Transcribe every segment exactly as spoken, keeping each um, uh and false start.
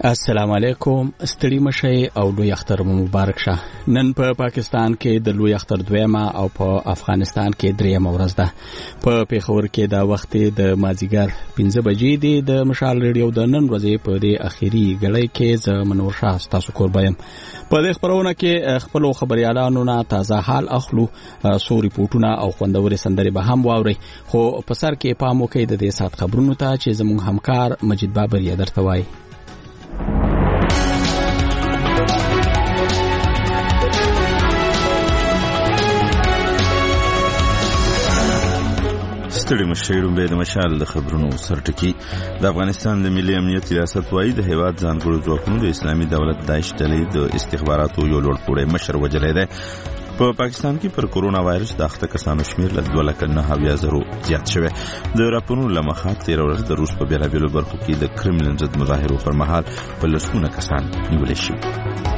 السلام علیکم. ستړي مشي او لوی اختر مبارک شه. نن په پا پاکستان کې د لوی اختر دویمه او په افغانستان کې دریمه ورځ ده. په پیښور کې دا وخت د مازیګر پنځه بجې دی. د مشال ریډیو د نن ورځې په دې اخیری غړۍ کې ز منور شاه تاسو کوربایم. په دې خبرونه کې خپل خبريالانو نه تازه حال اخلو، سو ریپورتونه او خوندوري سندري به هم واوري. خو په سر کې پام وکړئ د دې سات خبرونو ته چې زموږ همکار مجید بابر یې درته وایي. ستړي مشیرو به د مشال د خبرونو سرټکی. د افغانستان د ملي امنیت ریاست وايي د هیواد ځانګړو ځواکونو د اسلامي دولت داعش ډلې د استخباراتو یو لوړ پوړی مشر وجلی دی. په پاکستان کې پر کورونا وایرس د اخته کسانو شمیر له دوه لکه نه اویا زرو زیات شوی. د راپورونو له مخې تېره ورځ د روس په بېلابېلو برخو کې د کرملین ضد مظاهرو پر مهال په لسګونه کسان نیولي شوي.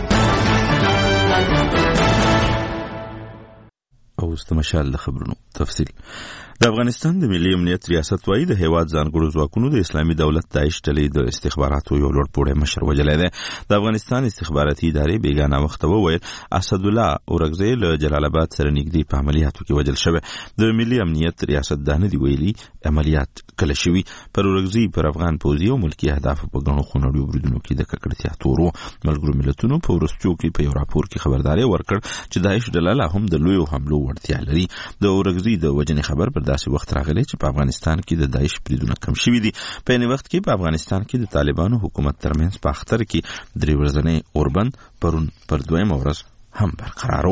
اوس د مشال د خبرونو تفصیل. د افغانستان د ملي امنیت ریاست وايي د هیواد ځانګړو ځواکونو د اسلامي دولت داعش ډلې د استخباراتو یو لوړ پوړی مشر وجلی دی. د افغانستان استخباراتي ادارې بیګانه وخت وویل اسدالله اورګزی له جلال آباد سره نږدې په عملیاتو کې وجل شوی. د ملي امنیت ریاست دا نه دی ویلي عملیات کله شوي. پر اورګزی پر افغان پوځي او ملکي اهدافو په ګڼو خونړیو بریدونو کې د ککړتیا تورو. ملګرو ملتونو په ورسچو کې په یو راپور کې خبرداري ورکړ چې داعش ډله لا هم د لویو حملو وړتیا لري. د اورګزی د وجنې خبر پر داسې وخت راغلی چې په افغانستان کې د داعش بریدونه کم شوي دي. په یعنی وخت کې په افغانستان کې د طالبانو حکومت ترمنځ په اختر کې درې ورځنی اوربند پرون پر دویمه ورځ هم برقرار و.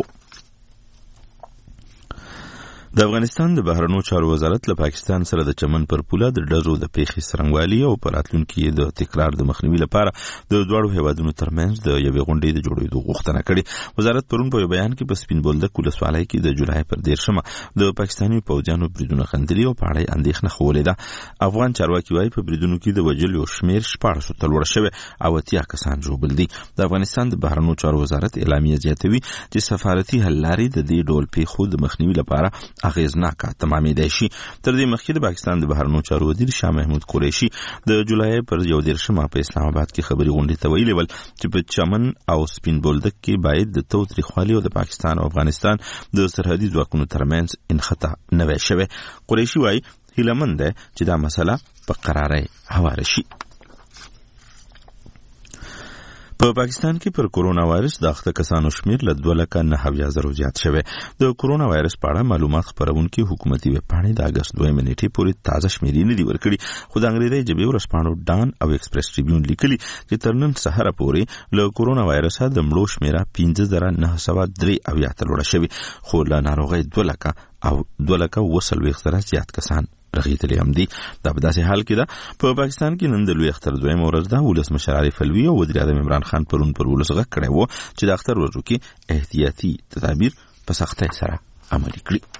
د افغانستان د بهرنیو چارو وزارت له پاکستان سره د چمن پر پوله د ډزو د پیښې څرنګوالي او په راتلونکي د تکرار د مخنیوي لپاره د دواړو هیوادونو ترمنځ د یوې غونډې د جوړېدو غوښتنه کړې. وزارت پرون په یو بیان کې په سپین بولدک ولسوالۍ کې د جولای پر دیرشمه د پاکستاني پوځیانو بریدونه خندلي او په اړه یې اندېښنه ښودلې ده. افغان چارواکي وايي په بریدونو کې د وژلو شمېر شپاړسو ته لوړ شوی او اتیا کسان ژوبل دي. د افغانستان د بهرنیو چارو وزارت اعلامیه زیاتوي چې سفارتي حل لارې د دې ډول پیښو د مخنیوي لپاره اغېزناکه تمامېدای شي. تر دې مخکې د پاکستان د بهرنیو چارو وزیر شاه محمود قریشي د جولای پر یو دېرشمه په اسلام آباد کې خبري غونډې ته ویلي ول چې په چمن او سپین بولدک کې باید د تاوتریخوالي او د پاکستان او افغانستان د سرحدي ځواکونو ترمنځ انخطا نه وي شوی. قریشي وايي هیله مند ده چې دا مسله په قرارۍ هواره شي. په پاکستان کې پر کورونا وایرس د اخته کسانو شمیر له دوه لکه نه اویا زرو زیات شوی. د کورونا وایرس په اړه معلومات خپرونکي حکومتي ویبپاڼې د اګست دویمه نیټې پورې تازه شمیرې نه دي ورکړي. خو د انګریزي ژبې ورځپاڼو ډان او ایکسپریس ټریبیون لیکلي چې تر نن سهار پورې له کورونا وایرس د مړو شمیره پنځه زره نه سوه درې اویا ته لوړه شوې. خو له ناروغۍ دوه لکه او دوه لکه اووه څلوېښت زره زیات کسان رغېدلي هم دي. دا په داسې حال کې ده په پاکستان کې نن د لوی اختر دویمه ورځ ده. ولسمشر عارف الوي او وزیر اعظم عمران خان پرون پر ولس غږ کړی و چې د اختر ورځو کې احتیاطي تدابیر په سختۍ سره عملي کړي.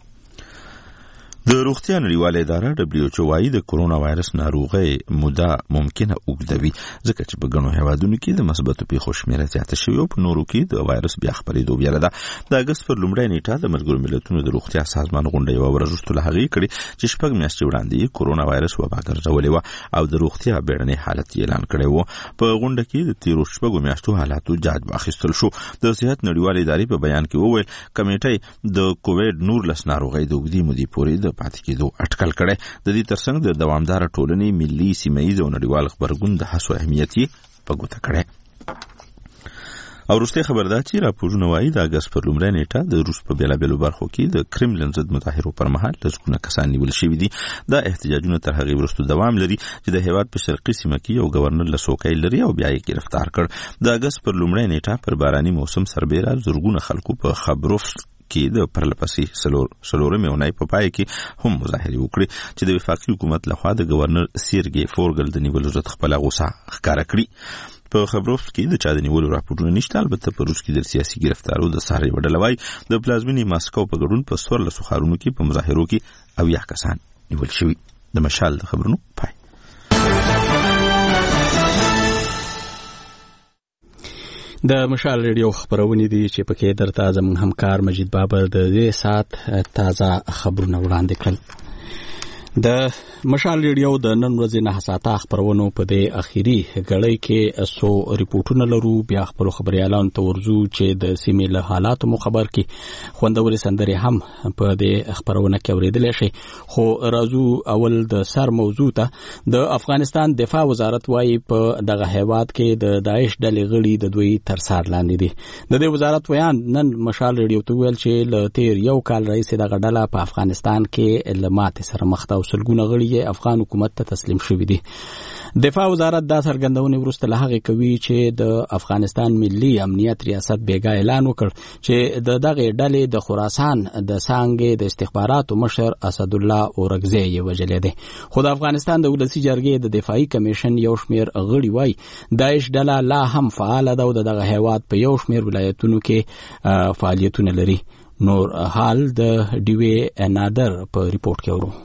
د روغتیا نړیواله اداره دبليو ایچ او وايي د کورونا وایرس ناروغۍ موده ممکنه اوږدوي ځکه چې په ګڼو هیوادونو کې د مثبتو پیښو شمېره زیاته شوې او په نورو کې د وایرس بیا خپرېدو ویره ده. د اګست پر لومړۍ نیټه د ملګرو ملتونو د روغتیا سازمان غونډه یوه ورځ وروسته له هغې کړې چې شپږ میاشتې وړاندې کورونا وایرس وبا ګرځولې وه او د روغتیا بیړنی حالت یې اعلان کړی و. په غونډه کې د تېرو شپږو میاشتو حالاتو جاج واخیستل شو. د صحت نړیوالې ادارې په بیان کې وویل کمیټې د کووډ نولس ناروغۍ د اوږدې مودې پورې د پاتې کېدو اټکل کړی. د دې ترڅنګ د دوامداره ټولنې ملي سیمه‌ییز او نړیوال خبرګون د هڅو اهمیت یې په ګوته کړی. او وروستۍ خبر ده چې راپورونه وايي د اګست پر لومړۍ نیټه د روس په بېلابېلو برخو کې د کرملین ضد مظاهرو پر مهال لسګونه کسان نیول شوي دي. دا احتجاجونه تر هغې وروسته دوام لري چې د هېواد په شرقي سیمه کې یو ګورنر له څوکۍ لري او بیا یې ګرفتار کړ. د اګست پر لومړۍ نیټه پر باراني موسم سربېره زرګونه خلکو په خبروفسک کې د پرلپسې سلور سلورمې اونۍ په پای کې هم مظاهرې وکړي چې د وفاقي حکومت لخوا د ګورنر سیرګي فورګل د نیولو ضد خپله غوسه ښکاره کړي. په خبروفسک کې د چا د نیولو راپورونه نشته. البته په روس کې د سیاسي ګرفتارو د څار یوه ډله وایي د پلازمینې ماسکو په ګډون په څوارلسو ښارونو کې په مظاهرو کې اویا کسان نیول شوي. د مشال د خبرونو پای. د مشال ریډیو خبرونه دي چې پکې درته زموږ همکار مجید بابر د دې سات تازه خبرونه وړاندې کړل. د مشال ریډیو د نن ورځې نه حساته خبرونو په دې اخیری غړی کې اسو ریپورتونه لرو بیا خپل خبريالان ته ورزو چې د سیمې له حالاتو مو خبر کی خوندوري سندري هم په دې خبرونه کې اوریدل شي خو راځو اول د سر موضوع ته د افغانستان دفاع وزارت وايي په دغه هیواد کې د داعش ډلې غړي د دوی تر سار لاندې دي د دې وزارت ویان نن مشال ریډیو ته ویل چې له تیر یو کال رئیس دغه ډله په افغانستان کې لمات سره مخ ته سلګونه غړي افغان حکومت ته تسلیم شوي دي دفاع وزارت دا څرګندونه ورسته له هغه کوي چې د افغانستان ملي امنیت ریاست بیګا اعلان وکړ چې د دغه ډلې د خراسان د سانګې د استخباراتو مشر اسد الله اورګزی یې وجلې ده خو د افغانستان د ولسی جرګې د دفاعي کمیشن یو شمیر غړي وای داعش ډله لا هم فعال ده او دغه هیواد په یو شمیر ولایتونو کې فعالیتونه لري نور حال د ډیوی نادر په ریپورت کې ورو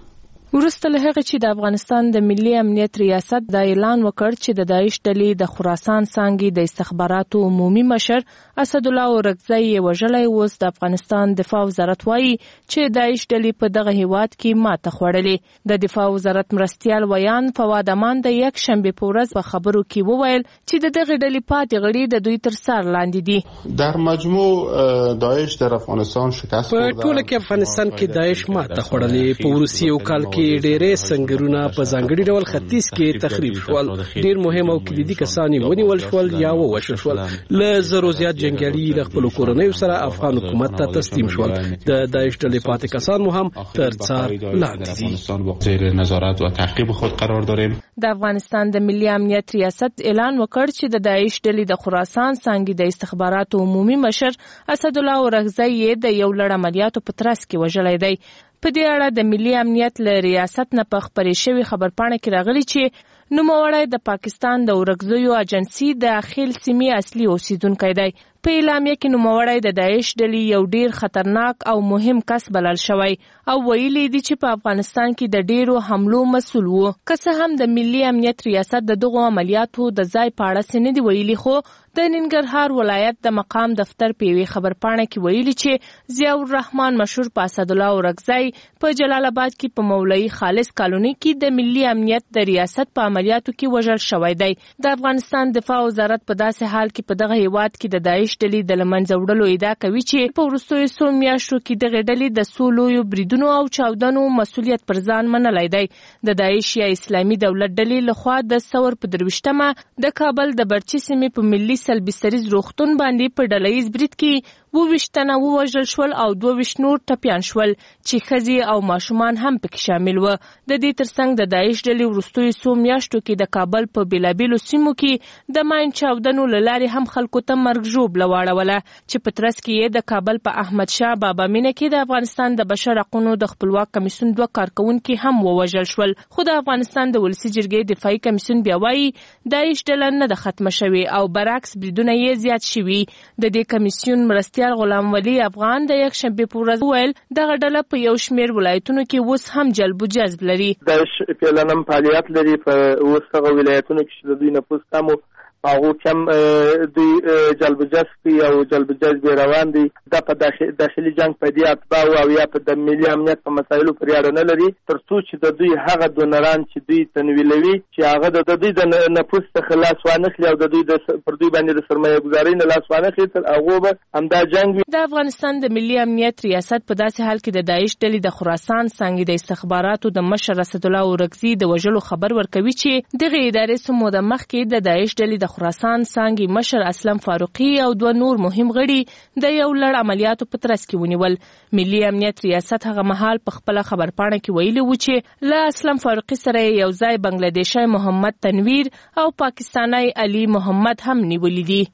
ورسته له هغه چې د افغانستان د ملي امنیت ریاست دا اعلان وکړ چې د داعش ډلې د خراسان څنګه د استخباراتو عمومي مشر اسد الله اورګزی یې وژلای اوس د افغانستان دفاع وزارت وایي چې داعش ډلې په دغه هیواد کې ماته خوړلې د دفاع وزارت مرستیال ویان فواد امان د یک شنبه په ورځ په خبرو کې وویل چې د دغه ډلې پاتې غړي د دوی تر سر لاندې دي در مجموع داعش در افغانستان شکست په ټوله کې افغانستان کې داعش ماته خوړلې په روسي او کال کې ډېرې سنگرونه په ځانګړي ډول ختیځ کې تخریب شول ډېر مهم او کلیدي کسان ونیول شول یا ووژل شول له زرو زیات جنگیالي له خپل کورنیو سره افغان حکومت ته تسلیم شول د داعش ډلې پاتې کسان مو هم تر څار لاندې دي زیر نظارت او تعقیب خود قرار داریم د افغانستان د ملي امنیت ریاست اعلان وکړ چې د داعش ډلې د خراسان څنګه د استخباراتو عمومي مشر اسد الله اورګزی د یو لړ عملیاتو په ترڅ کې وژلای دی په دې اړه د ملي امنیت له ریاست نه په خبري شوی خبرپاڼه کې راغلی چې نوموړی د پاکستان د اورګزیو اجنسی د خیل سیمې اصلي اوسیدونکی دی په اعلامیه کې نوموړی د داعش ډلې یو ډیر خطرناک او مهم کس بلل شوی او ویلي دی چې په افغانستان کې د ډیرو حملو مسؤل وو که څه هم د ملي امنیت ریاست د دغو عملیاتو د ځای په اړه څه نه دی ویلي خو د ننګرهار ولایت د مقام دفتر په یوې خبرپاڼه کې ویلي چې ضیاء الرحمن مشهور په اسد الله اورګزی په جلال آباد کې په مولوی خالص کالونی کې د ملي امنیت د ریاست په عملیاتو کې وژل شوی دی د افغانستان دفاع وزارت په داسې حال کې په دغه هیواد کې د داعش ډلې د لمنځه وړلو ادعا کوي چې په وروستیو څو میاشتو کې دغه ډلې د څو لویو بریدونو او چاودنو مسؤلیت پر ځان منلی دی د داعش یا اسلامي دولت ډلې لخوا د ثور په درویشتمه د کابل د برچي سیمې په ملي سلبي سریز روغتون باندې په ډلهییز برید کې وویشت تنه ووژل شول او دوه ویشت نور ټپیان شول چې ښځې او ماشومان هم پکې شامل و د دې ترڅنګ د داعش ډلې وروستیو څو میاشتو کې د کابل په بیلابیلو سیمو کې د ماین چاودنو له لارې هم خلکو ته مرګ ژوبله واړوله چې په ترڅ کې یې د کابل په احمد شاه بابا مینه کې د افغانستان د بشر حقونو د خپلواک کمیسیون دوه کارکونکي هم ووژل شول خو د افغانستان د ولسي جرګې دفاعي کمیسیون بیا وایي داعش ډله نه ده ختمه شوې او برعکس بریدونه یې زیات شوي د دې کمیسیون مرستیال غلام ولی افغان د یک شنبه په ورځ ویل دغه ډله په یو شمیر ولایتونو کې اوس هم جلب و جذب لري داعش فعلا هم فعالیت لري په اوس هغه ولایتونو کې چې د دوی نفوس کم هغه کم دوی جلب جذب او جلب جذب روان دي د په داخلي جنگ په دی اتباع او یا په د ملي امنیت په مسایلو پر یاد نه لري ترڅو چې د دوی هغه دونران چې دوی تنویلوي چې هغه د دوی د نفوس څخه خلاص وانخلي او د دوی د پر دوی باندې د سرمایه گذارۍ نه لاس وانخلي تر هغه به همدا جنگ د افغانستان د ملي امنیت ریاست په داسې حال کې د داعش ډلې د خراسان څنګه د استخباراتو د مشر اسد الله اورګزی د وژلو خبر ورکوي چې دغه ادارې سمو د مخ کې د داعش ډلې د خراسان څنګه مشر اسلم فاروقي او دوه نور مهم غړي د یو لړ عملیاتو په ترڅ کې ونیول ملي امنیت ریاست هغه مهال په خپل خبرپاڼه کې ویلي و چې له اسلم فاروقي سره یو ځای بنگلادیشي محمد تنویر او پاکستانی علي محمد هم نیولې دي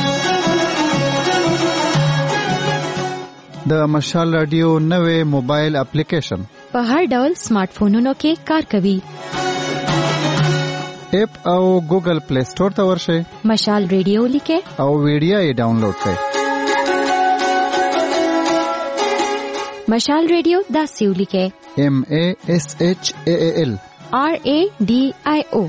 د مشال رادیو نوې موبایل اپلیکیشن په هر ډول سمارټ فونونو کې کار کوي اپ او ګوګل پلی سٹور ته ورشئ مشال ریډیو لیکه او ویډیو یې ډاونلوډ کړئ مشال ریډیو دا سیو لیکه M A S H A A L R A D I O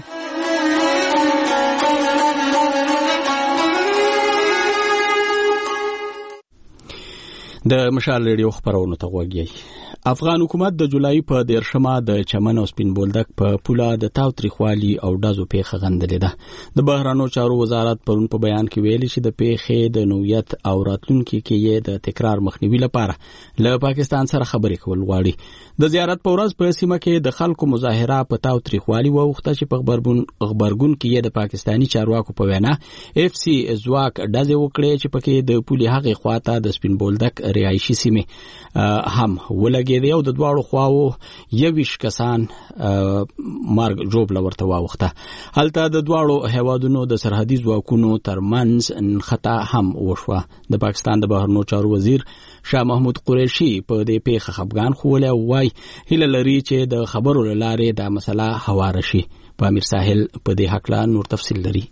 د مشال ریډیو خبرونه ته وګورئ افغان حکومت د جولای په دیرشمه د چمن او سپین بولدک په پوله د تاوتریخوالي او ډزو پیښه غندلې ده. د بهرانو چارو وزارت پرون په بیان کې ویلي چې د پیښې د نوعیت او راتلونکي کې یې د تکرار مخنیوي لپاره له پاکستان سره خبرې کول غواړي. د زیارت په ورځ په سیمه کې د خلکو مظاهره په تاوتریخوالي وغوښته چې په خبرګون کې یې د پاکستاني چارواکو په وینا اف سی ځواک ډزې وکړې چې پکې د پولې هغې خواته د سپین بولدک رهایشي سیمې هم ولګي او د دواړو خواو یویش کسان مرګ ژوبله ورته واوښته. هلته د دواړو هیوادونو د سرحدي ځواکونو ترمنځ نښته هم وشوه. د پاکستان د بهرنیو چارو وزیر شاه محمود قریشي په دې پیښه خفګان ښوولی او وایي هیله لري چې د خبرو له لارې دا مسله هواره شي. په امیر ساحل په دې هکله نور تفصیل لري.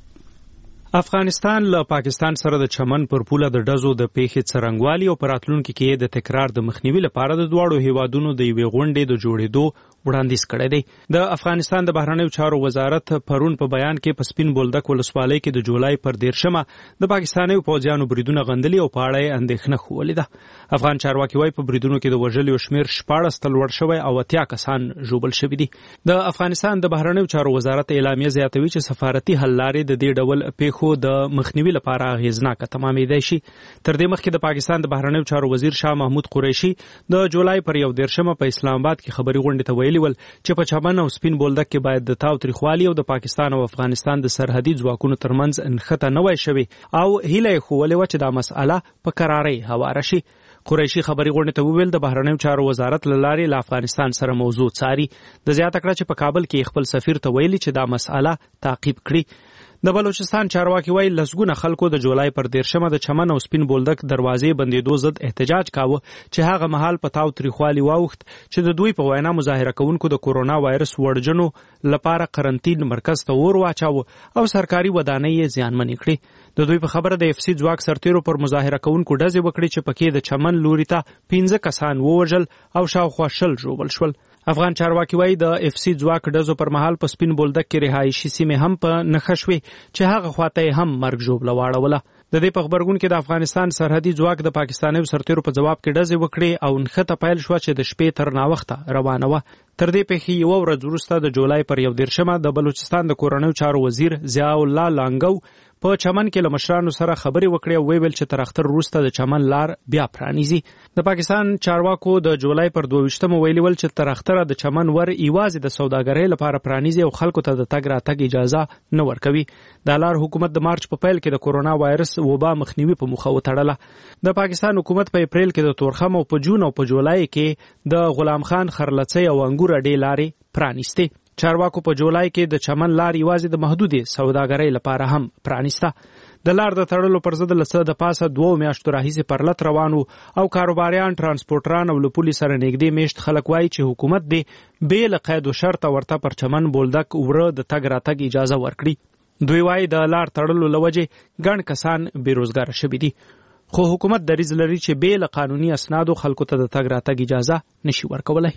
افغانستان له پاکستان سره د چمن پر پوله د ډزو د پیښې څرنګوالي او په راتلونکي کې د تکرار د مخنیوي لپاره د دواړو هیوادونو د یوې غونډې د جوړېدو وړاندیز کړی دی. د افغانستان د بهرنیو چارو وزارت پرون په بیان کې په سپین بولدک ولسوالۍ کې د جولای پر دیرشمه د پاکستانیو پوځیانو بریدونه غندلي او په اړه یې اندېښنه ښوولې ده. افغان چارواکي وایي په بریدونو کې د وژلیو شمېر شپاړس ته لوړ شوی او اتیا کسان ژوبل شوي دي. د افغانستان د بهرنیو چارو وزارت اعلامیه زیاتوي چې سفارتي حل لارې د دې ډول پیښو د مخنیوي لپاره اغېزناکه تمامېدای شي. تر دې مخکې د پاکستان د بهرنیو چارو وزیر شاه محمود قریشي د جولای پر یو دیرشمه په اسلام آباد کې خبري غونډې ته ویلي ول چې په چمن او سپین بولدک کې باید د تاوتریخوالي او د پاکستان او افغانستان د سرحدي ځواکونو ترمنځ نښته نه وای شوې او هیله یې ښوولې وه چې دا مسئله په کرارۍ هواره شي. قریشي خبري غونډې ته وویل د بهرنیو چارو وزارت له لارې له افغانستان سره موضوع څاري. د زیاته کړه چې په کابل کې خپل سفیر ته ویلي چې دا مسئله تعقیب کړي. د بلوچستان چارواکي وایي لسګونه خلکو د جولای پر دیرشمه د چمن او سپین بولدک دروازې بندېدو ضد احتجاج کاوه چې هغه مهال په تاوتریخوالي واوښت چې د دوی په وینا مظاهره کوونکو د کورونا وایرس وړجنو لپاره قرنطین مرکز ته اور واچاوه او سرکاري ودانۍ یې زیانمنې کړې. د دوی په خبره د اف سی ځواک سرتیرو پر مظاهره کوونکو ډزې وکړې چې پکې د چمن لوري ته پنځه کسان ووژل او شاوخوا شل ژوبل شول. افغان چارواکي وایي د اف سی ځواک ډزو پر مهال په سپین بولدک کې رهایشي سیمې هم په نښه شوې چې هغه خواته یې هم مرګ ژوبله واړوله. د دې په خبرګون کې د افغانستان سرحدي ځواک د پاکستانیو سرتیرو په جواب کې ډزې وکړې او نښته پیل شوه چې د شپې تر ناوخته روانه وه. تر دې پیښې یوه ورځ وروسته د جولای پر یو دیرشمه د بلوچستان د کورنیو چارو وزیر ضیاء الله لانګو په چمن کې له مشرانو سره خبرې وکړې او ویل چې تر اختر وروسته د چمن لار بیا پرانیزي. د پاکستان چارواکو د جولای پر دوه ویشتمه ویلي ول چې تر اختره د چمن ور یوازې د سوداګرۍ لپاره پرانیزي او خلکو ته د تګ راتګ اجازه نه ورکوي. د لار حکومت د مارچ په پیل کې د کورونا وایرس وبا مخنیوي په موخه وتړله. د پاکستان حکومت په اپریل کې د تورخم او په جون او په جولای کې د غلام خان خرلڅۍ او انګور اډې لارې پرانیستې. چارواکو په جولای کې د چمن لار یوازې د محدودې سوداګرۍ لپاره هم پرانیسته. د لار د تړلو پر ضد له څه د پاسه دوو میاشتو راهیسې پر لټ روان وو او کاروباریان ترانسپورټران او له پولې سره نږدې میشت خلک وایي چې حکومت دې بې له قید و شرطه ورته پر چمن بولدک وره د تګ راتګ اجازه ورکړي. دوی وایي د لار تړلو له وجې ګڼ کسان بېروزګاره شوي دي خو حکومت دریځ لري چې بې له قانوني اسنادو خلکو ته د تګ راتګ اجازه نشي ورکولی.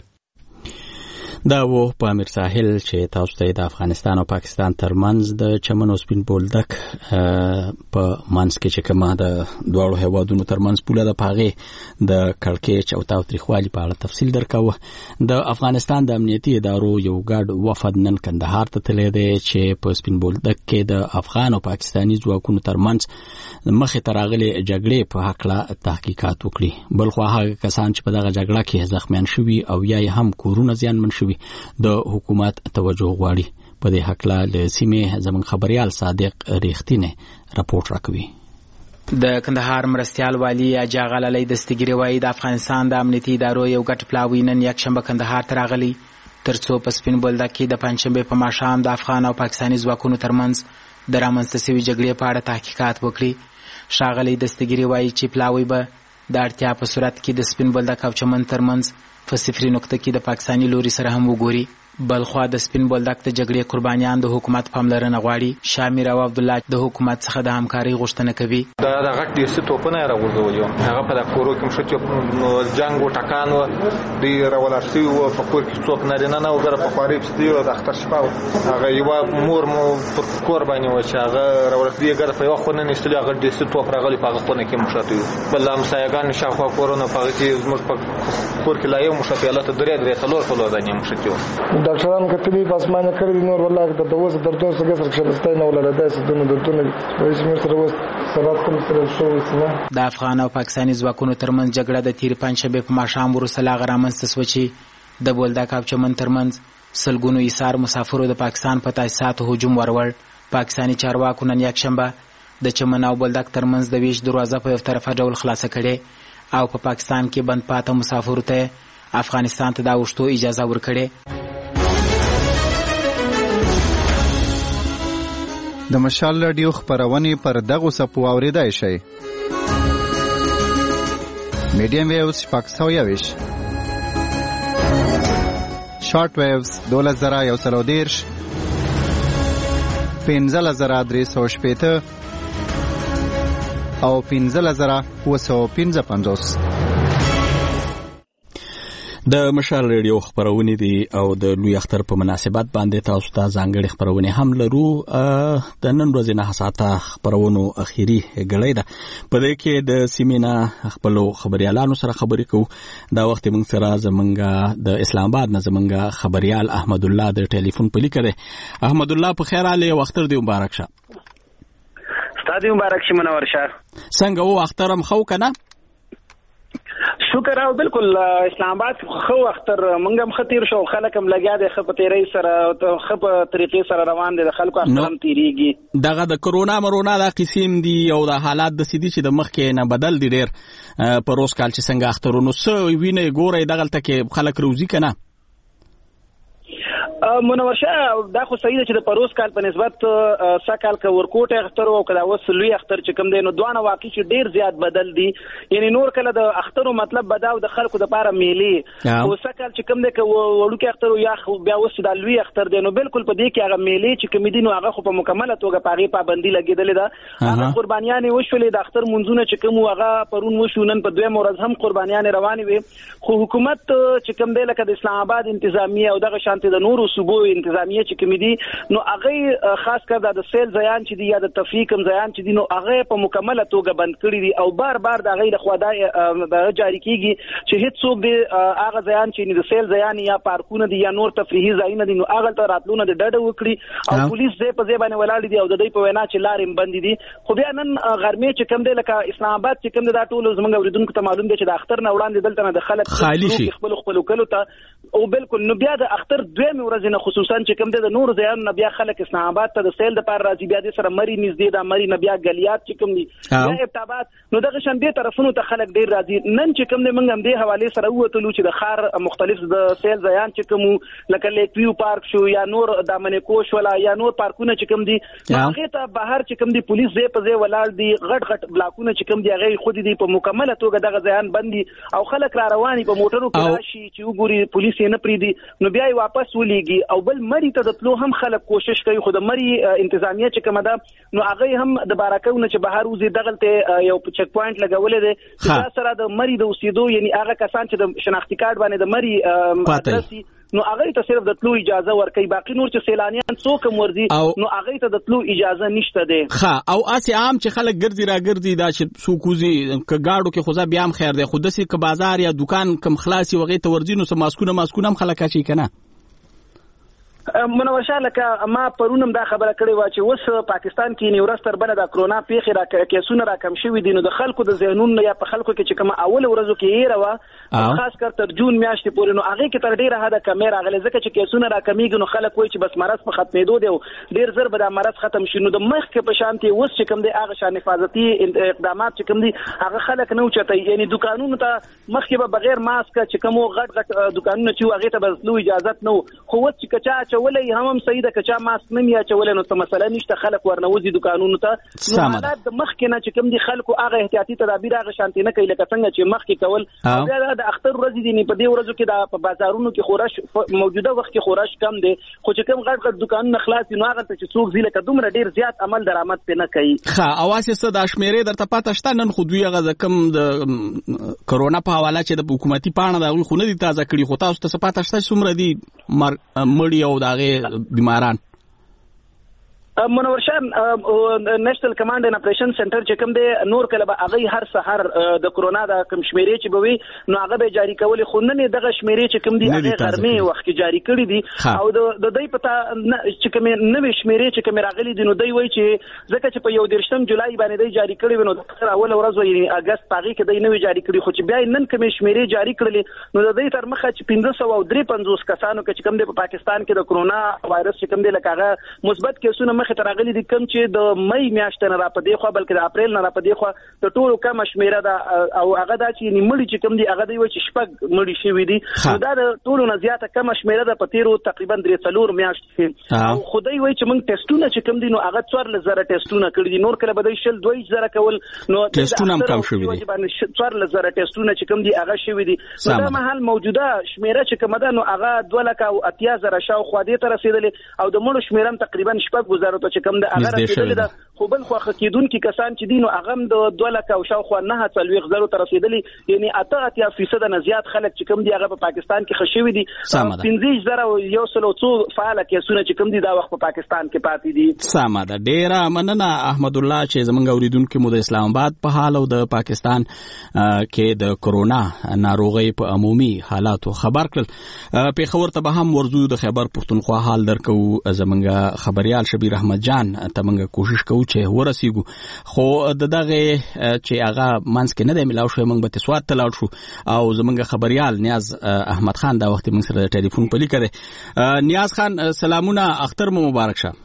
دا و په امیر ساحل چې تاسو ته د افغانستان او پاکستان ترمنځ د چمن او سپین بولدک په منځ کې چې کومه د دواړو هیوادونو ترمنځ پوله ده په هغې د کړکېچ او تاوتریخوالي په اړه تفصیل درکوه. د افغانستان د امنیتي ادارو یو ګډ وفد نن کندهار ته تللی دی چې په سپین بولدک کې د افغان او پاکستاني ځواکونو ترمنځ مخې ته راغلې جګړې په هکله تحقیقات وکړي. بلخوا هغه کسان چې په دغه جګړه کې زخمیان شوي او یا یې هم کورونه زیانمن شوي د حکومت توجه غواړي. په دې هکله له سیمې زموږ خبریال صادق ریښتینی راپورټ راکوي. د کندهار مرستیال والی اجاغ علي دستګيري وایي د افغانستان د امنیتي ادارو یو ګډ پلاوی نن یکشنبه کندهار ته راغلی ترڅو په سپین بولدک کې د پنځشنبه په ماښام د افغان او پاکستاني ځواکونو ترمنځ د رامنځته شوې جګړې په اړه تحقیقات وکړي. ښاغلی دستګيري وایي چې پلاوی به د اړتیا په صورت کې د سپین بولدک او چمن ترمنځ په صفري نقطه کې د پاکستاني لوري سره هم وګوري. بلخوا د سپین بولدک د جګړې قربانیان د حکومت پاملرنه غواړي. شامیر او عبد الله د حکومت څخه د همکاري غوښتنه کوي. دا د غټ ډیر څه توپونه راغورځول هغه په د کورو کې مشته جنگ او ټکانو دی راولارسي او په کور کې څوک نه نه او غره په خاري پستي او د اختر شپه هغه یو مور مو پر قرباني و چې هغه راولارسي غره په یو خونه نشته هغه ډیر څه توپ راغلی په هغه خونه کې مشته بل هم سایګان شاوخوا کورونه په کې زموږ په کور کې لا یو مشته الله ته درې درې څلور څلور دانې مشته ډاکټرانو کتلی پاسمانه کړی نور والله د دوز درته څنګه سره شلسته نه ولر داسې دونه درته وایي چې موږ سره وس سره کوم سره شو وسنه. د افغان او پاکستاني ځواکونو ترمنځ جګړه د تیر پنځشنبه په ماښام وروسته لا غرامنځ تسوه چې د بولدک او چمن ترمنځ سلګونو ایثار مسافرو د پاکستان په تاسیساتو هجوم ورور. پاکستاني چارواکو نن یکشنبه د چمن او بولدک ترمنځ د ویش دروازه په یو طرفه ډول خلاصه کړې او په پاکستان کې بند پاته مسافرو ته افغانستان ته د اوښتو اجازه ورکړې. د مشال رادیو خبرونه پر دغه سپو اوریدای شي. میډیم ویوز شپږ سوه یوویشت، شارټ ویوز دولس زره یو سل او دېرش، پنځلس زره درې سوه شپېته او پنځلس زره اووه سوه پنځه پنځوس. د مشال ریډیو خبرونه دي او د لوی اختر په مناسبت باندې تاسو ته ځانګړي خبرونه هم لرو. د نن ورځې نه ساعته خبرونو اخیری غړې ده په دې کې د سیمینا خپل خبريالانو سره خبرې کوو. دا وخت موږ سره زمونږ د اسلام آباد نه زمونږ خبريال احمد الله د ټلیفون په لیکه ده. احمد الله په خیر علي وختر دی مبارک شه. ستاسو مبارک شه منور شه. څنګه وو اخترم خو کنه؟ شکر او بالکل اسلام آباد خو اختر منګم خطیر شو خلکم لګیا دي خپ تیرې سره خپ طریقې سره روان دي خلکو اخترم تیریږي. دغه د کرونا مرونا د قسم دي او د حالات د سيدي چې د مخ کې نه بدل دي ډېر په روز کال چې څنګه اخترونو سو ویني ګورې دغلته کې خلک روزي کنه. منورشه دا خو صحیح ده چې د پروز کال په نسبت سکال کا ورکوټ اختر او کله وسلوي اختر چې کوم دی نو دوه واقع چې ډیر زیات بدل دي. یعنی نور کله د اخترو مطلب بداو د خلکو د پاره میلي او سکال چې کوم دی ک وړوکی اختر یا بیا وس د لوی اختر دی نو بالکل په دې کې هغه میلي چې کوم دي نو هغه خو په مکمله توګه پاغي پابندي لګیدلې ده. هغه قربانیان وشولې د اختر منځونه چې کوم هغه پرون وشونن په دوه مورز هم قربانیان روانې وي. خو حکومت چې کوم دی لکه د اسلام آباد انتظامیه او دغه شانتي د نورو صوبو انتظامیه چې کوم دي نو هغه خاص کر د سیل ځایان چې دي یا د تفریق ځایان چې دي نو هغه په مکمله توګه بند کړی دي او بار بار د هغه د خدای جاری کیږي چې هیڅ څوک دی هغه ځایان چې د سیل ځایان یا پارکونه دي یا نور تفریحي ځایونه دي نو هغه ته راتلونه د ډډه وکړي او پولیس دې په ځای باندې ولاړ دي او د دې په وینا چې لارې بند دي. خو بیا نن غرمه چې کوم دی لکه اسلام آباد چې کوم دی دا ټول زمونږ اوریدونکو ته معلوم دي چې د اختر نه وړاندې دلته نه د خلک خپل خپل کلو ته او بالکل نو بیا د اختر دوه ورځې نه خصوصا چې کوم د نور ځایان نه بیا خلک اسلام آباد ته د سیل د پار راځي بیا د سره مری نږدې د مری نه بیا غلیات چې کوم دي بیا ابتابات نو دغه شان دې طرفونو ته خلک ډیر راځي. نن چې کوم دې موږ هم دې حواله سره وته چې د خار مختلف د سیل ځایان چې کوم لکه لیک ویو پارک شو یا نور د منکوش ولا یا نور پارکونه چې کوم دي هغه ته بهر چې کوم دي پولیس دې په ځای ولاړ دي غټ غټ بلاکونه چې کوم دي هغه خود دي په مکمله توګه دغه ځایان بندي او خلک را رواني په موټرو کې راشي چې وګوري پولیس یې نه پریدي نو بیا واپس ولېږي او بل مری ته د تلو هم خلک کوشش کوي خو د مری انتظامیه چې کومه ده نو هغه هم د بارکونه چې بهر وزي دغلته یو چک پوینټ لګولې ده چې سره د مری د اوسېدو یعنی هغه کسان چې د شناختی کارت باندې د مری ادرسي نو هغه ته صرف د تلو اجازه ورکړي باقي نور چې سیلانیان څوک مرضی نو هغه ته د تلو اجازه نشته ده. ښه او اسی عام چې خلک ګرځي را ګرځي دا چې سوکوزي ک گاډو کې خو بیا هم خیر ده خو دسي ک بازار یا دکان کم خلاصي وغه ته ورځي نو سم ماسکونه ماسکونه هم خلک شي کنه. منوشه لکه ما پرونم دا خبره کړې و چې اوس پاکستان کې نیورس تر بل د کرونا پیښې را کیسونه را کم شوي دي نو د خلکو د ذهنونو یا په خلکو کې چې کوم اول ورځو کې یې روا خاص کر تر جون میاشتې پورې نو هغه کې تر ډیره حد کمې راغلي ځکه چې کیسونه را کمیږي نو خلک وایي چې بس مرض په ختمېدو دی ډیر زر به دا مرض ختم شي نو د مخ کې په شانتي اوس چې کوم دی هغه شان حفاظتي اقدامات چې کوم دي هغه خلک نه اوچتای یعنی دکانونو ته مخ کې به بغیر ماسک چې کوم غټ غټ دکانونه چې هغه ته بس نو اجازه نه خو اوس چې چا اچولې هم هم صحیح ده، کچا ماسک نه می اچولې نو څه مسله نشته، خلک ورنوځي دکانونو ته. نو حالات د مخکې نه چې کوم دي خلکو هغه احتیاطي تدابیر هغه شانتي نه کوي لکه څنګه چې مخکې کول. او بیا د اختر ورځې دي، په دې ورځو کې د په بازارونو کې خورش موجوده وخت کې خورش کم دی، خو چې کوم غټ غټ دکانونه خلاص دي نو هغه ته چې څوک ځي لکه دومره ډیر زیات عمل درآمد پې نه کوي. ښه، اواسې څه د شمیرې درته پاته شته نن خو دوی هغه کم د کرونا په حواله چې د حکومتي پاڼه د هغوی خو نه دي تازه کړي، خو تاسو ته څه پاته شته څومره دي مړي او د هغې بیماران؟ منور شاه نېشنل کمانډ اینډ اپریشن سنټر چې کوم دی نور کله به هغه هر سحر د کرونا د کم شمیرې چې به وي نو هغه به جاری کولې، خو نن دغه شمیرې چې کوم دی هغه غرمې وخت کې جاری کړي دي. او د دوی پتا چې کوم نوې شمیرې چې کوم راغلي دي نو دوی وایي چې ځکه چې په یو دیرشم جولای باندې دی جاری کړي نو د اول ورځ وایي اگست پاغي کې دی نوې جاری کړي، خو چې بیا نن کوم شمیرې جاری کړلې نو د دوی تر مخه چې پنځه سوه او درې پنځوس کسانو کې چې کوم دی په پاکستان کې د کرونا وایرس چې کوم دی لکه هغه مثبت کیسونه مخه ترغلي دي، کم چې د مې میاشتې نه را پدې خو بلکې د اپریل نه را پدې خو د ټولو کم شمیره ده او هغه دا چې نیمړي چې کم دي هغه دی چې شپږ مړي شوي دي، نو دا د ټولو نه زیاته کم شمیره ده په تیرو تقریبا درې څلور میاشتې. او خدای وایي چې موږ ټیسټونه چې کم دي نو هغه څوارلس زره ټیسټونه کړي دي، نور کله به دوی شل دوه زره کول نو ټیسټونه هم کم شوي دي، څوارلس زره ټیسټونه چې کم دي هغه شوي دي. نو دا مهال موجوده شمیره چې کومه ده نو هغه دوه لکه او اتیا زره شاوخوا دې ته رسېدلې او د مړو شمیره هم تقریبا شپږ زره ته چې کوم ده هغه رسېدلې ده. خو بل خو خکیدونکي کسان چې دي نو هغه هم د دوه لکه او شاوخوا نه څلوېښت زرو ته رسېدلي، یعنی اته اتیا فیصده نه زیات خلک چې کوم دي هغه په پاکستان کې ښه شوي دي. پنځه زره او یو سل او څو فعاله کیسونه چې کوم دي دا وخت په پاکستان کې پاتې دي. سمه ده، ډېره مننه احمد الله چې زموږ اورېدونکي مو د اسلام آباد په حال او د پاکستان کې د کرونا ناروغۍ په عمومي حالاتو خبر کړل. پېښور ته به هم ورځو د خیبر پښتونخوا حال درکو، زموږ خبريال شبیر احمد جان ته موږ کوشش کوو چې ورسیږو، خو د دغه چې هغه منځ کې نه دی ملاو شوی، موږ به سواد ته لاړ شو او زموږ خبريال نیاز احمد خان دا وخت موږ سره ټلیفون په لیکه دی. نیاز خان سلامونه، اختر مو مبارک شه.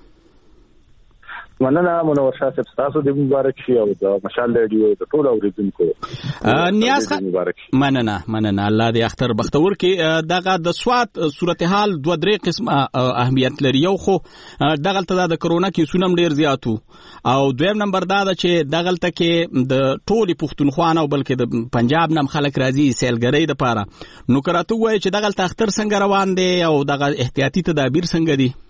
مننه منور شاه صاحب، تاسو دې مبارک شي او د مشال رادیو د ټول اوریدونکو نیاز خان مننه مننه الله دې اختر بختور کې. دغه د سواد صورتحال دوه درې قسمه اهمیت لري، یو خو دغه ته د کرونا کې سونم ډیر زیاتو او دویم نمبر دا ده چې دغه ته کې د ټولي پښتونخوا او بلکې د پنجاب نم خلک راځي سیلګری د پاره، نو کراته وایي چې دغه ته اختر څنګه روان دي او دغه احتیاطي تدابیر څنګه دي؟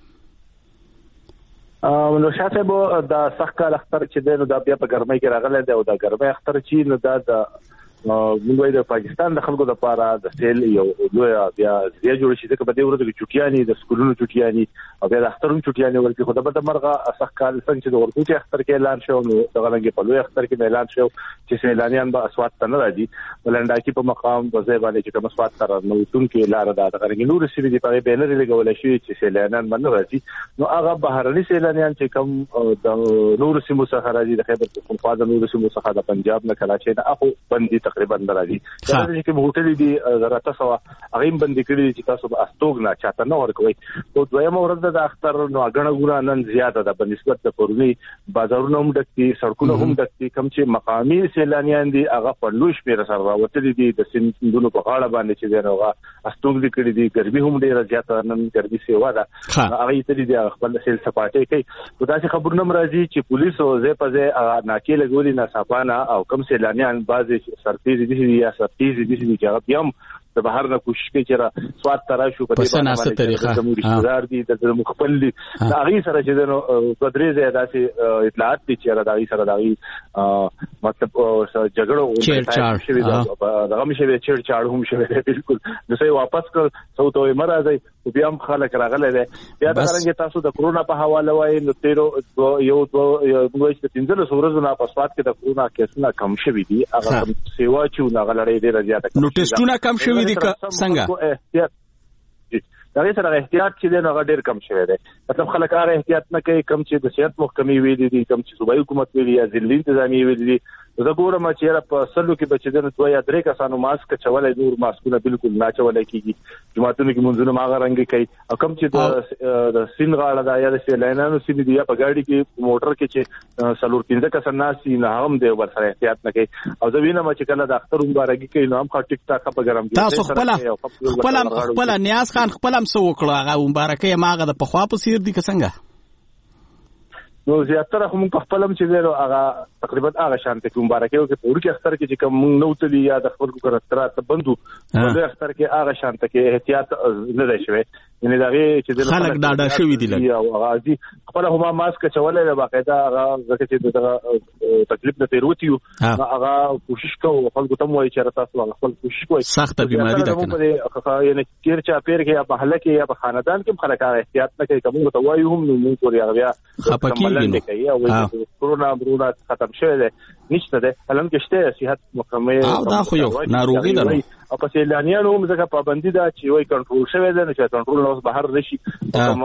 نو شاه صاحب دا سخت کال اختر چې دی نو دا بیا په ګرمۍ کې راغلی دی او دا ګرمۍ اختر چې نو دا د موږ وایو د پاکستان د خلکو لپاره د سیل یو لوی بیا ځای جوړ شي، ځکه په دې ورځو کې چټیانې د سکولونو چټیانې او بیا د اخترونو چټیانې ورته خو د بده مرغه سخت کال څنګه چې د ورکوټي اختر کې اعلان شو نو دغه رنګ په لوی اختر کې اعلان شو چې سیلانیان به اسوات ته نه راځي، ولنډاکي په مقام په ځای باندې چې کوم اسوات تر نو تون کې لار ده دغه رنګ نور سیمې دی په بینر لګول شي چې سیلانیان باندې راځي، نو هغه بهرني سیلانیان چې کوم د نور سیمو څخه راځي د خیبر پختونخوا د نور سیمو څخه د پنجاب نه کراچۍ نه اخو بندي تقریبا راځي. دا چې کوم هوټل دي زراته سوا هغه بندي کړی چې تاسو به استوګ نه چاته نه ورکوي. او دویمه ورځ د اختر نو غڼه ګورا نن زیاته ده په نسبت د پرونی بازارونو هم ډکتي، سړکونو هم ډکتي، کوم چې مقامي سیلانیان دي هغه په لوش پیر سره راوتلي دي د سیندونو په غاړه باندې چې دغه استوګ دي کړی دي، ګرمي هم ډیره زیاته نن ګرمي سیوا ده هغه ته دي خپل سیل سپاټي کوي. نو دا چې خبرونه مرضی چې پولیس او زه په زه ناکې لګولي نه صفانه او کوم سیلانیان بعضي سرتیز دي یا سرتیز دي چې هغه بیا هم د بهر نه کوشش کوي چې سواد ترا شو په دې باندې طریقه زموږ رشتہدار دي د مخبل دي هغه سره چې نو په درې ځای داسې اطلاعات دي چې دا هغه سره دا مطلب جګړه چیرچاړ شوی دا هغه مشه چیرچاړ هم شوی دی بالکل نو سې واپس کړ سو ته مرزي بیا هم خلک راغله ده بیا دا څنګه تاسو د کرونا په حواله وای نو تیرو یو دو موږ چې پنځه سورزو نه په سواد کې د کرونا کیسونه کم شوی دي هغه سیوا چې نه غلړې ډیره زیاته نو ټیسټونه کم شوی دي څنګه احتیاط دا سره احتیاط چې دی نو هغه ډیر کم شوی دی، مطلب خلک هغه احتیاط نه کوي کم چې د صحت محکمې ویلي دي، کم چې صوبایي حکومت ویلي یا ځلې انتظامیه ویلي دي، زه ګورم چې را په سلو کې بچی دنه دوه یا درې کسانو ماسک چولای نور ماسکونه بالکل نه چولای کیږي جماعتونو کې منځونه ماغه رنګ کوي او کوم چې د سین غاړه دا یا د سیلاینانو سین دی په ګاډي کې موټر کې چې سلور پنځه کسان ناسي نه هم دی ور سره احتیاط نه کوي او زه وینم چې کله د اختر مبارکي کوي نو هم خا ټیک ټاک په ګرم کې تاسو خپل خپل خپل نیاز خان خپل هم سو وکړه هغه مبارکي ماغه د پخوا په سیر دي څنګه نو زیاتره هم په خپلم چې زه هغه تقریبا هغه شانته کوم مبارکي او کې پور کې اختر کې چې کوم نو تلی یا د خپل کو کرسترات بندو په اختر کې هغه شانته کې احتیاط نه دی شوی یعنی دا چې خلک ډاډه شوی دي او غازي خپل هم ماسک چولې باقاعده هغه چې د تکلیف نه تیروتیو هغه کوشش کوو خپل ته مو چې تاسو خپل کوشش کوئ سخت بیماری ده کنه یعنی کیر چا پیر کې یا په محله کې یا په خاندان کې خلک احتیاط نه کوي کوم ته وایو هم نو موږ پورې هغه خپکی کوي او کرونا برونا ختم شوی دی نشته ده هلم کې شته صحت محکمه او دا خو یو ناروغي ده او په سیلانیانو هم ځکه پابندي ده چې وای کنټرول شوی ده نو چې کنټرول اوس بهر راشي کوم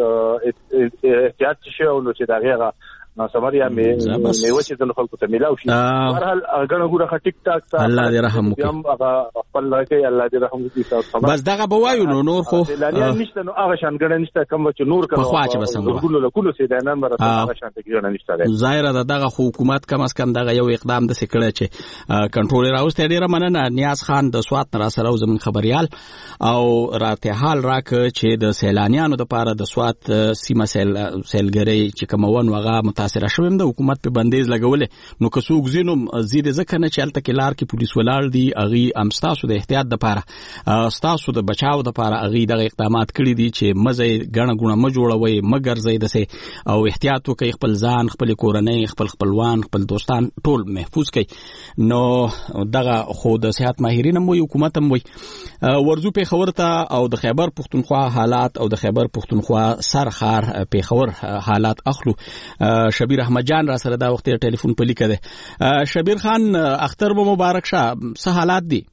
احتیاط شي او نو چې دا غیره نو سماریا مې مې وچې د خلکو ته ملاو شي هر حال غنه ګوره ټیک ټاک ته الله دې رحم وکړي هم هغه خپل لکه الله دې رحم وکړي بس دغه بوایو نو نور خو سیلانیان نشته نو هغه شان ګڼه نشته کوم چې نور کړو په خواچ بس ګلو کلو سیلانیان مرته هغه شان ته ګڼه نشته ظاهر ده دغه حکومت کم اس کم دغه یو اقدام د سکړه چې کنټرول راوسته ډیره مننه نیاز خان د سوات را سره زمون خبريال او راته حال راک چې د سیلانیانو لپاره د سوات سیمه سیل سیلګری چې کومون وغه متاثر شوم د حکومت په بندیز لګولې نو که څوک زینوم زید ځکه نه چلته کې لار کې پولیس ولار دي اغي امستاسو د احتیاط لپاره استاسو د بچاو لپاره اغي دغه اقدامات کړی دي چې مزه غنه غونه م جوړوي مګر زید سه او احتیاط وکي خپل ځان خپل کورنۍ خپل خپلوان خپل دوستان ټول محفوظ کړي نو دغه خو د صحت ماهرین هم وي حکومت هم وي ورزو په خبرته او د خیبر پختونخوا حالات او د خیبر پختونخوا سرخار په خبر حالات اخلو شبیر احمد جان را سره دا وخت ټلیفون په لیکه ده شبیر خان اختر مو مبارک شه څه حالات دي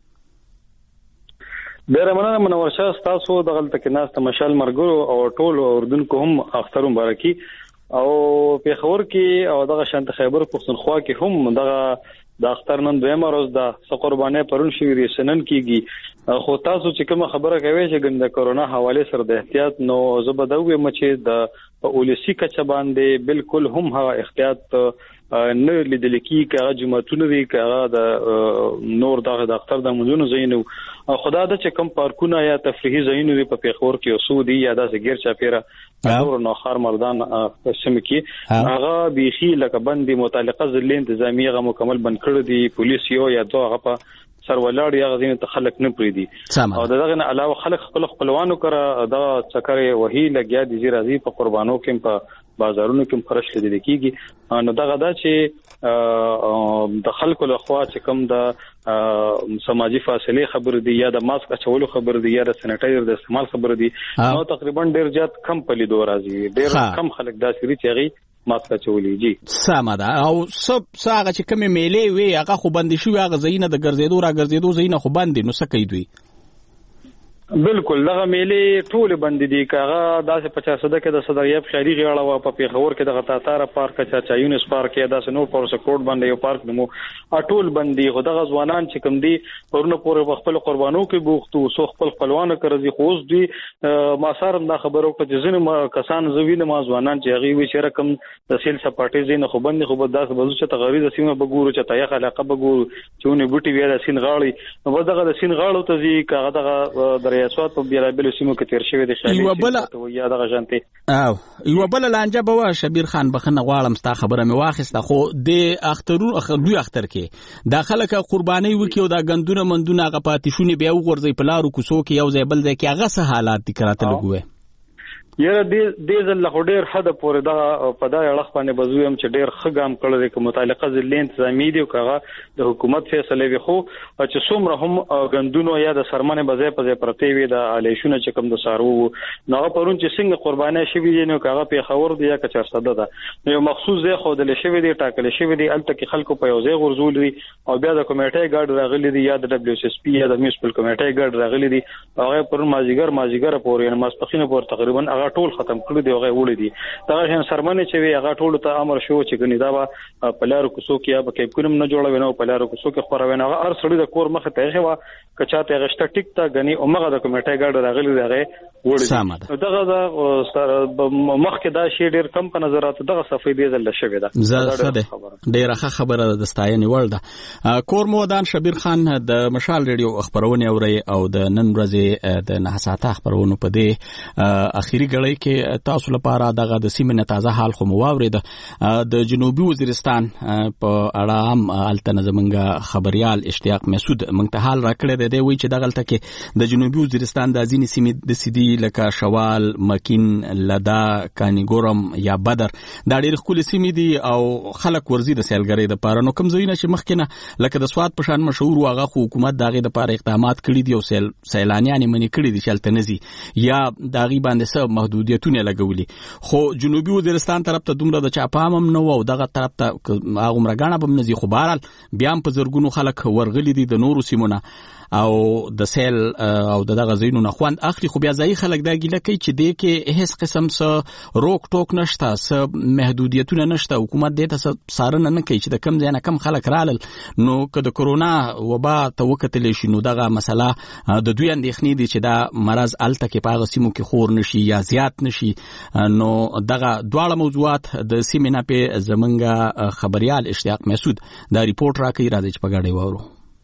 ډیره مننه منور شه تاسو دغه تک ناس تمشال مرګرو او ټول اردن کوم اختر مبارکي او په خبر کې او دغه شانت خیبر پختونخوا کې هم دغه د اختر نن دویمه ورځ د قربانې پرون شوی ریسنن کیږي خو تاسو چې کوم خبره کوي چې ګنده کرونا حواله سره د احتیاط نو زبدوي مچې د پولیسي کچ باندې بالکل هم هغه احتیاط نه لیدل کی کغه جمعتون دی کغه د نور دغه د اختر د مونږونو زینو خدا د چې کم پارکونه یا تفریحي زینو دی په پیښور کې اوسودي یا د زګیر چاپیره نور نو خار مردان قسم کې هغه بيخي لکه بندي متعلقه ځل انتظامی غو مکمل بند کړی دی پولیس یو یا دوه غپا سر ولاړ یا غزين ته خلک نه پریدي او دغه نه علاوه خلک خپل خپلوانو کړه دا چکرې وਹੀ لګیا دي چې راځي په قربانو کې په بازارونو کې فرش لیدل کیږي نو دغه دا چې د خلکو له خوا چې کوم د سماجی فاصله خبر دي یا د ماسک اچولو خبر دي یا د سینټایزر د استعمال خبر دي نو تقریبا ډیر زیات کم پلی دو راځي ډیر کم خلک دا سری چغي ماسک چولې جی سمه ده او سب ساغه چې کومه میلې وي هغه خو بند شو هغه زینه د ګرځېدو را ګرځېدو زینه خو بند نو څه کوي دوی بالکل دغه میلې ټول بند دي کاغه داسې پچاس صده کې د صدریاب خیری غاړه وا په پیښور کې د غتاتاره پارک چا چا یونس پارک کې داسې نور پر سکوټ باندې یو پارک نمو ټول بندي خو دغه ځوانان چې کوم دي ورنه پورې خپل قربانو کې بوختو سو خپل خپلوانو کړی خو اوس دي ما سره دا خبرو په ځینې کسان زوینه ما ځوانان چې هغه وی چې رقم د سیل سپاټي زین خو بند خو داس بزو چې تغریز سیمه بګورو چې تایخ علاقه بګورو چېونه بوټي ویل سین غاړي نو دغه د سین غاړو ته ځي کاغه دغه ریاست په بیلابل سیمو کې تیر شوی دی خالي یا دغه جنته او یو بل لانجه بوا شبیر خان بخنه غواړم ستا خبره مې واخیسته خو د اخترون اخروی اختر کې داخله کا قرباني وکيو دا غندونه مندونه غپاتیشونه بیا وګورځي په لارو کوسو کې یو ځای بل ځای کې هغه سه حالات دي کراته لګوي یره دې دې زل له ډېر حد پورې دا په دا اړه باندې بزویم چې ډېر خګام کړل کوم متعلقه ځلې انتظامی دي او کغه د حکومت فیصله وي خو چې څومره هم غندونو یا د سرمنه بځای په ځای پرته وي د الیشونه چې کوم د سارو نو پرون چې څنګه قرباني شوی دي نو کغه په خبر دی یا کچر صده ده یو مخصوص ځای خو د لشي دي ټاکل شوی دي الته کې خلکو په یو ځای غرزول دي او بیا د کمیټې ګارد راغلي دي یا د دبليو اس اس پی یا د میونسپل کمیټې ګارد راغلي دي هغه پرون مازیګر مازیګر پورې ماسپخینه پور تقریبا هغه ټول ختم کړی دی هغه وړي دي دا شان سرمنه چې وی هغه ټول ته امر شو چې ګنې دا به په لارو کوڅو کې یا به کې کوم نه جوړوي نو په لارو کوڅو کې خوروي نو هر سړی د کور مخ ته هغه کچاته غشته ټیک تا غني اومغه د کمیټه ګاډ راغلی دغه وړي دغه د مخ کې دا شی ډیر کم په نظرات دغه صفې دی دل شوی دا ډیره ښه خبره د ستاینې وړ ده. کور مودان شبیر خان د مشال ریډیو خبرونه اوري او د نن ورځې د نهساته خبرونه په دې اخیری غړی کې تاسو لپاره دغه د سیمه تازه حال خو مواورید د جنوبي وزیرستان په اړه هم الته زمونږ خبريال اشتیاق مسعود مونږ ته حال راکړی دی وی چې دغه تل کې د جنوبي وزیرستان د ځینې سیمې د سیدی لکه شوال مکین لدا کانیګورم یا بدر دا ډېر خپل سیمې دي او خلک ورزي د سیلګری د پاره نو کوم ځایونه چې مخکنه لکه د سواد په شان مشهور واغه حکومت دغه د پاره اقدامات کړی دي او سیل سیلانیان منی کړی دي چې تنزي یا دغه باندې څه محدودیتونه لګولي خو جنوبي وزیرستان طرف ته دومره د چاپام هم نو او دغه طرف ته هغه مرګانه بم نزي خو بهرال بیا په زرګونو خلک ورغلي دي د نورو سیمونه او د سیل او دغه زینو نه خوند اخلي خو بیا ځای خلک دا ګیله کوي چې د کې هیڅ قسم څه روک ټوک نشته څه محدودیتونه نشته حکومت دې ته سارنه نه کوي چې د کم ځای نه کم خلک رالل نو که د کرونا وبا ته وکتل شي نو دغه مسله د دوی اندېښنې دي چې دا مرض الته کې په سیمو کې خور نشي یا زیات نشي نو دغه دواړه موضوعات د سیمې نه په زمنګ خبريال اشتیاق مسعود دا ریپورت راکړي راځي چې په غاړې وورو.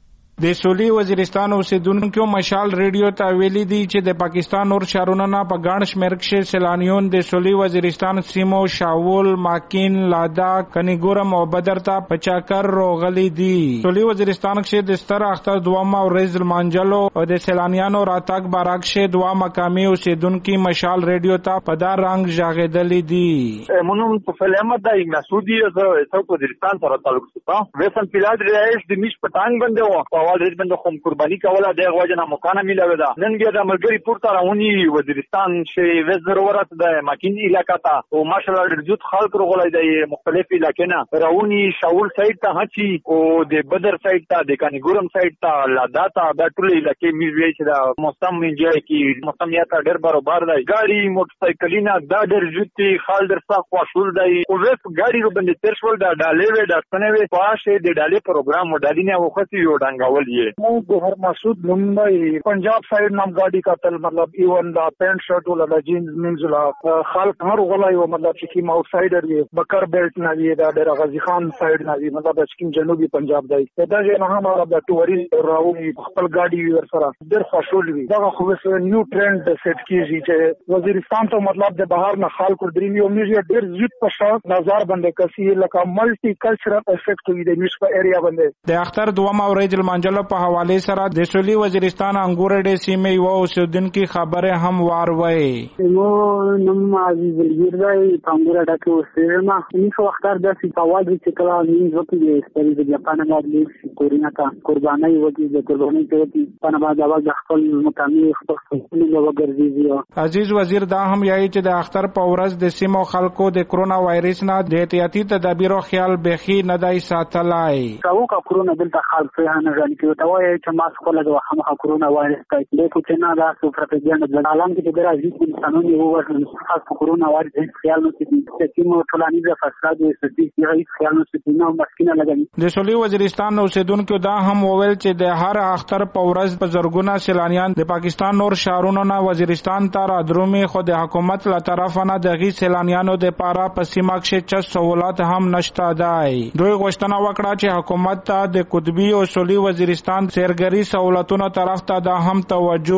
د سولي وزیرستان اوسیدونکو مشال ریډیو ته ویلي دي چې د پاکستان نور شهرونو نه په ګڼ شمېر کې سیلانیون د سولي وزیرستان سیمو شاول ماکین لادا کنیګورم او بدر ته په چکر راغلي دي. سولي وزیرستان کې د ستر اختر دوام او ریز المانجلو او د سیلانیانو راتګ بارک شه دوا مقامي اوسیدونکو مشال ریډیو ته په دار رنگ ژغېدلې دي. مونږ په فلمه د مسعودي د سوق وزیرستان سره تعلق ساتو وسن پیلاد رئیس د میش پټانګ باندې اول رئیس باندې خو قرباني کوله د غوجنه مکانه ملوي ده نن بیا د ملګری پورته راونی وزیرستان شي وزر ورات د ماکین علاقې ته او ماشاءالله ډېر زیات خلک راغلي د مختلف علاقې نه راونی شاول سایت ته هچی او د بدر سایت ته د کانیګورم سایت ته لادا ته د ټول علاقې میوي چې د موسم منځي کې موسمیات ډېر برابر دی ګاډي موټر سایکلینا دا ډېر زیات خال در څخه خوشول دی او وس ګاډي رو باندې ترشول دا ډالې وې د سنوي پاشه د ډالې پروګرام ډالې نه وختي یو ډنګاول مو ګهر مسعود ممبئی پنجاب سایډ نام گاڑی قتل مطلب ایون دا پینٹ شرٹ ولا دا جینز منزلا خلق هر غلای و مطلب چې کیم اوټ سایډر دی بکر بیلټ نه دی دا ډیر غازی خان سایډ نه دی مطلب چې کیم جنوبي پنجاب دی دا چې نه هم دا ټوري راوي خپل گاډي ور سره ډیر خوشول وي دا خو وسه نیو ټرند سیټ کیږي چې وزیرستان ته مطلب د بهر نه خلق درې یو میږي ډیر زیات په شاک نظر باندې کسي لکه ملټي کلچرل افیکټ وي د میش په ایریا باندې د اختر دوه او ریجل منجلو په حواله سره د سولي وزیرستان انګورډې سیمې یو اوسیدونکو خبره هم واروي نو نوم عزیز الګردای انګورډه کې اوسېما نیو اختر د سیپاوال چې کلا نیو وتی د سپری د جاپان باندې کورینا کا قرباني وتی د قرباني کوي په بعد د خپل مقامي خپل خپل وګرځي. عزیز وزیر دا هم یایي چې د اختر په ورځ د سیمو خلکو د کرونا وایرس نه د احتیاطي تدابیرو خیال بخي نه دی ساتلای. کاو کا کرونا دلته خلک نه ځان کې ته وایي چې ماسک ولا هم کرونا وایرس کوي د کوچنا دا سو پروپاګاندا د عالم کې د راځي انسانونو یو ورته خاص کرونا وایرس خیال نو چې سیمو ټولنیزه فساد او سټي هیڅ خیال نو چې نو مسکینه لګي. د سولي وزیرستان نو اوسیدونکو دا هم وویل چې د هر اختر په ورځ په زرګونه سیلانیان د پاکستان نور شهرونو نه وزیرستان ته رادرومي خو د حکومت له طرفه نه د غي سیلانیانو د پاره په سیمه کې چا سہولت هم نشته دی. دوی غوښتنه وکړه چې حکومت ته د قطبی او سولي وزیرستان سیرګری سہولتونو طرف ته دا هم توجه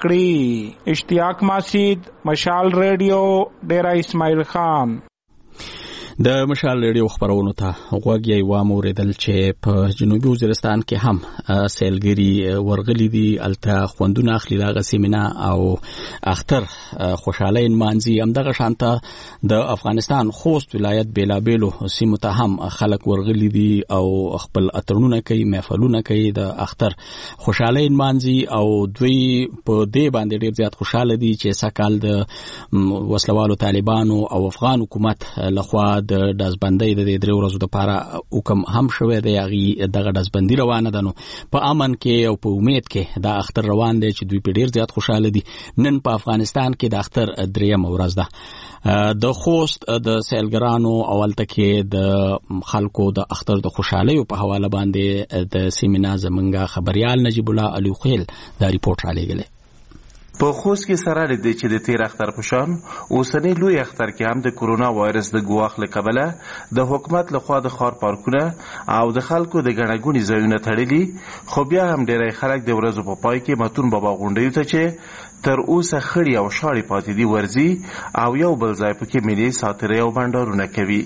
ورکړي. اشتیاق مسعود مشال ریډیو ډیرا اسماعیل خان. د مشال ریډیو خبرونو ته غوږی و موریدل چې په جنوبي وزیرستان کې هم سیلګری ورغلي دي الته خوندونه اخلي دغه سیمینه او اختر خوشاله مانځي هم دغه شانته د افغانستان خوست ولایت بیلابیلو سیمو ته هم خلک ورغلي دي او خپل اترونه کوي محفلونه کوي د اختر خوشاله مانځي او دوی په دې باندې ډیر زیات خوشاله دي چې سکهال د وسلوالو طالبانو او افغان حکومت لخوا د داسبندۍ د درې ورځو لپاره حکم هم شوی دی هغه دغه داسبندي روانه ده نو په امن کې او په امید کې دا اختر روان دی چې دوی په ډیر زیات خوشاله دي. نن په افغانستان کې د اختر دریم ورځ ده. د خوست د سیلګرانو اولته کې د خلکو د اختر د خوشحالۍ په حواله باندې د سیمینار زمونږ خبريال نجیب الله علي خیل دا ریپورت را لېږلی. په خوست کې سره لري چې د تیر اختر په شان اوسنۍ لوی اختر کې هم د کورونا وایرس د ګواښ له کبله د حکومت لخوا د ښار پارکونه او د خلکو د ګڼه ګوڼې ځایونه تړلي، خو بیا هم ډېری خلک د ورځو په پای کې متون بابا غونډیو ته چې تر اوسه خړې او شاړې پاتې دي ورځي او یو بل ځای پکې ملي ساتیرې او بنډارونه کوي.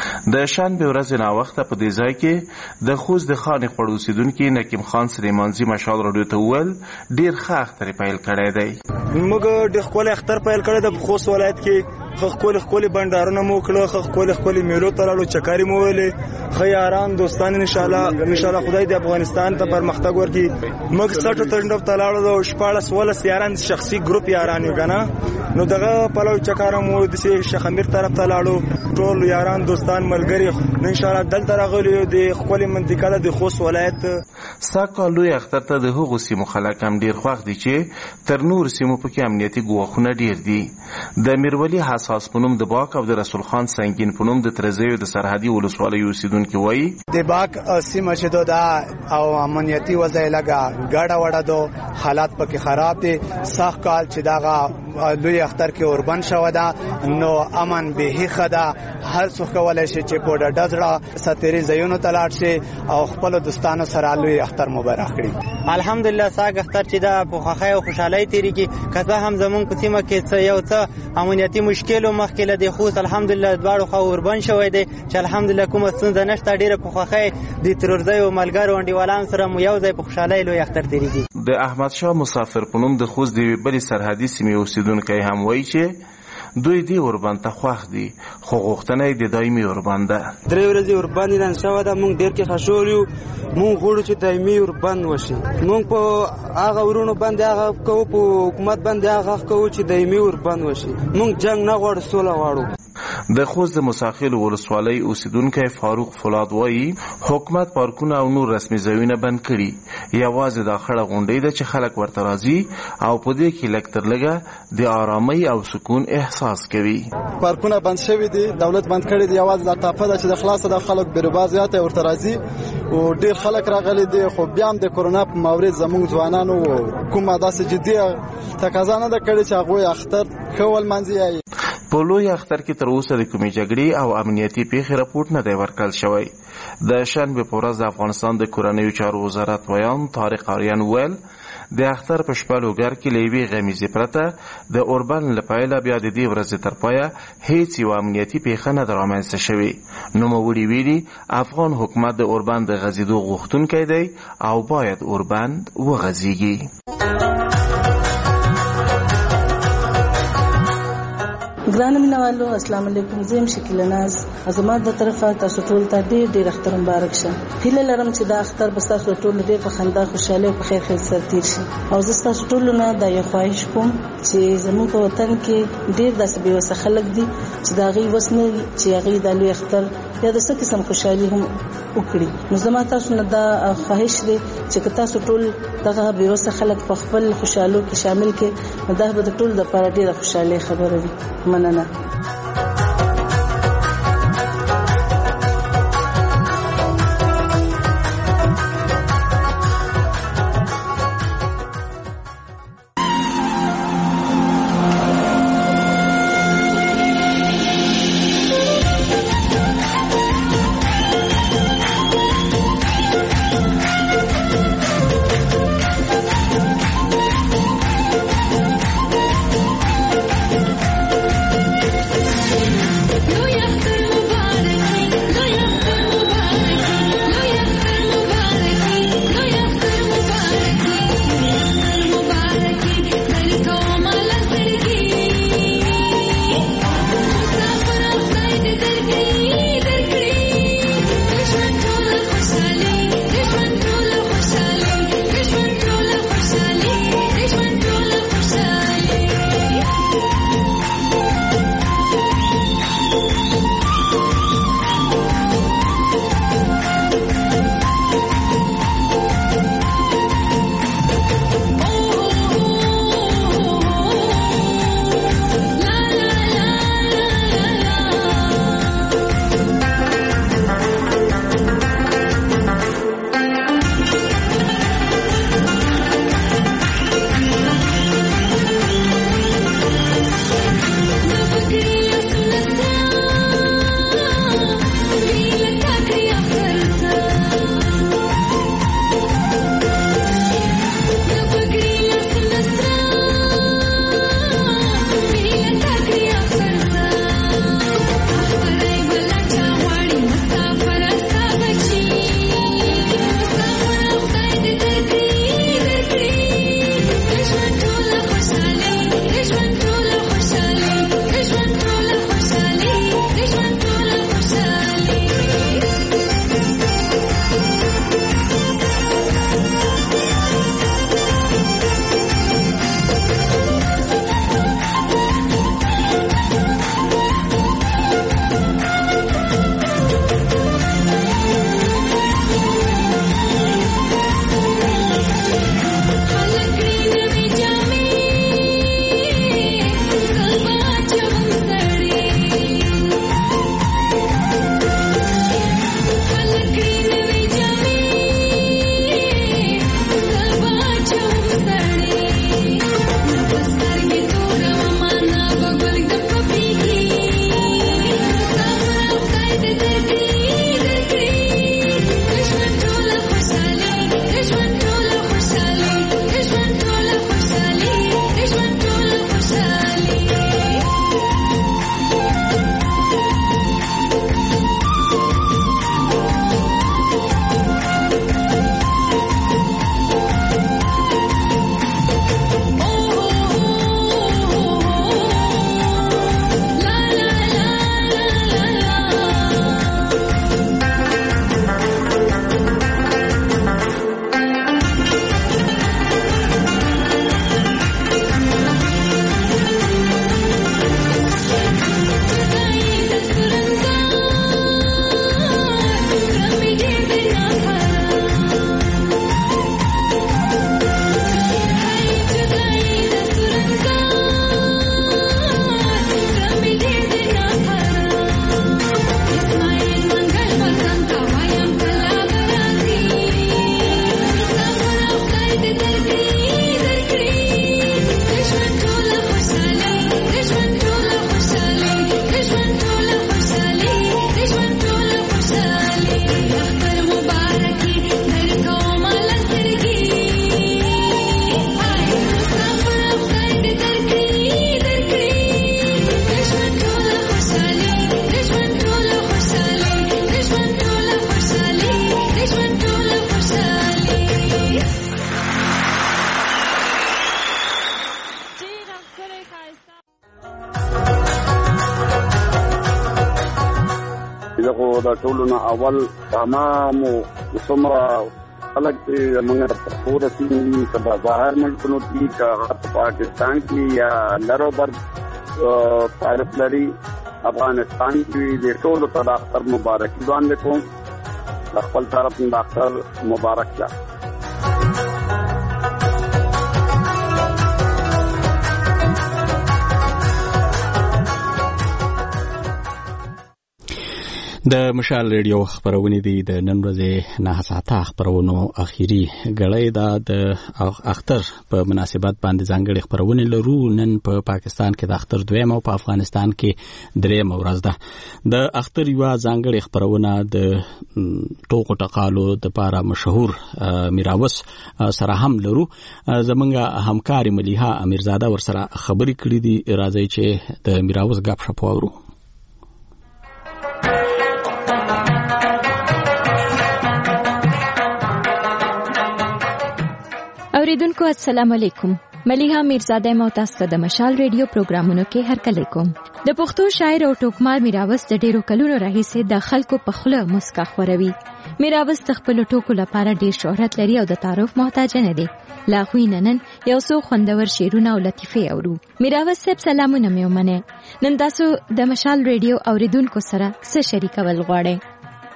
د شنبه ورځ نه وخت په دې ځای کې د خوست د خاني خړ اوسیدونکو نکیم خان سلیمانزي مشال راډیو ته وویل ډیر ښه اختر پیل کړی دی. موږ د خپل اختر پیل کړی د خوست ولایت کې خپل خپل بندارونه مو کړو، خپل خپل میلو ترالو چکاري مو ویلې خیاران دوستان ان شاء الله ان شاء الله خدای د افغانستان ته پرمختګ ورکړي. موږ سټ ترندو تلاړو د شپاړس ولس یاران شخصي ګروپ یاران یو کنه نو دغه پلو چکارو مو د شخمیر طرف تلاړو ټول یاران دوستان ملګری ان شاء الله دلته راغلي د خپل منطقه د خوست ولایت. ساکه لوی اختر ته د هغو سیمو خلک هم ډیر خوښ دي چې تر نور سیمو پکې امنیتي ګواښونه ډیر دي. د میرولی حساس پونم د باک او د رسول خان سنگین پونم د ترزیو د سرحدي ولسوالۍ اوسیدونکو وایي د باک سیمه چې دا او امنیتي وضع لګا ګاډه وړه دو حالات پکې خراب دي. سخت کال چې دا لوی اختر کې اوربن شو دا نو امن به خدا هر څوک کولای شي چې په ډډړه ستوري زيونو تلاړ شي او خپل دوستانو سره لوی اختر مبارک کړي. الحمدلله ساګ اختر چې دا په خوښۍ او خوشحالۍ تیریږي. کله هم زمون په سیمه کې څه یو څه امنیتي مشکل او مخکې له خوست الحمدلله دواړو خو اوربن شوی دی چې الحمدلله کومه ستونزه نشته. ډیره په خوښۍ د ترورځي او ملګرو انډیوالان سره مو یو ځای په خوشحالۍ لوی اختر تیریږي. د احمد شاه مسافر پونم د خوست د بلې سرحدي سیمې اوسیدونکو هم وایي چې دوی دی اوربان ته خوښ دي خو غوښتنه یې د دایمي اوربان ده. درې ورځې اوربان اعلان شوی ده. موږ ډېر کې خوشحال یو. موږ غواړو چې دایمي اوربان وشي. موږ په هغه ورونو باندې هغه کوو، په حکومت باندې هغه کوو چې دایمي اوربان وشي. موږ جنگ نه غواړو، سوله غواړو. د خوست د مساخیل ولسوالۍ اوسیدونکی فاروق فولاد وایي حکومت پارکونه او نور رسمي ځایونه بند کړي. یوازې دا خړه غونډۍ ده چې خلک ورته راځي او په دې کې لږ تر لږه د آرامۍ او سکون احساس کوي. پارکونه بند شوي دي، دولت بند کړي دي. یوازې دا ټاپه ده چې د خلاصه د خلک بیروبار زیاته ورته راځي او ډیر خلک راغلي دي. خو بیا هم د کورونا په مورد زموږ ځوانانو کومه داسې جدي تقاضا نه ده کړې چې هغوی اختر کول منځي. په لوی اختر کې تر اوسه د کومې جګړې او امنیتي پیښې راپورټ نه دی ورکړل شوی. د شنبه په ورځ د افغانستان د کورنیو چارو وزارت ویان طارق آریان ویل د اختر په شپه لوګر کې له یوې غمیزې پرته د اوربن له پیله بیا د دې ورځې تر پایه هیڅ یوه امنیتي پیښه نه ده رامنځته شوې. نوموړي ویلي افغان حکومت د اوربن د غځېدو غوښتونکی دی او باید اوربن وغځېږي. ګران مینوالو السلام علیکم. زم شکیل ناز ازمات د طرفه تاسو ټول ته ډیر ډیر اختر مبارک شه. هیله لرم چې دا اختر به تاسو ټول ډیر په خندا خوشاله او په خیر خیر سره تیر شي. او زه تاسو ټول نه دا یو خواهش کوم چې زموږ په وطن کې ډیر داسې به وسه خلک دي چې دا غي وسنه چې هغه د لوی اختر یا د څه قسم خوشحالي هم وکړي. نو زما تاسو نه دا خواهش دی چې تاسو ټول دغه به وسه خلک په خپل خوشحالو کې شامل کړي. دا به د ټول د لپاره ډیره خوشاله خبره وي. مننه. د ټولو نه اول تمام څومره خلک چې موږ په پوره سیمه کې په بهر ملکونو کې کا پاکستان کې یا لروبر پایلټ لري افغانستان کې د ټولو ته د اختر مبارک وړاندې کوم د خپل طرف نه اختر مبارک شه. د مشال ریډیو خبرونه دي د نن ورځې نه ساعته خبرونو اخیری غړې دا د اختر په مناسبت باندې ځانګړي خبرونه لرو. نن په پا پاکستان کې د اختر دویم او په افغانستان کې دریم ورځ ده. د اختر یو ځانګړي خبرونه د ټوکو ټقالو د لپاره مشهور میراوس سره هم لرو. زمونږ همکاري مليحه امیرزاده ورسره خبرې کړې دي. راځي چې د میراوس غپ شپ وورو. اوریدونکو السلام علیکم. ملیحه میرزاده مو تاسو د مشال ریډیو پروګرامونو کې هرکلی کوم. د پښتو شاعر او ټوکمار میراوس د ډیرو کلونو راهیسې د خلکو په خوله مسکا خوروي. میراوس د خپل ټوکو لپاره ډیر شهرت لري او د تعارف محتاج نه دی. لا خو نن یو څو خوندور شعرونه او لطیفه اورو. میراوس صاحب سلامونه مې ومنه. نن تاسو د مشال ریډیو اوریدونکو سره څه شریکول غواړئ؟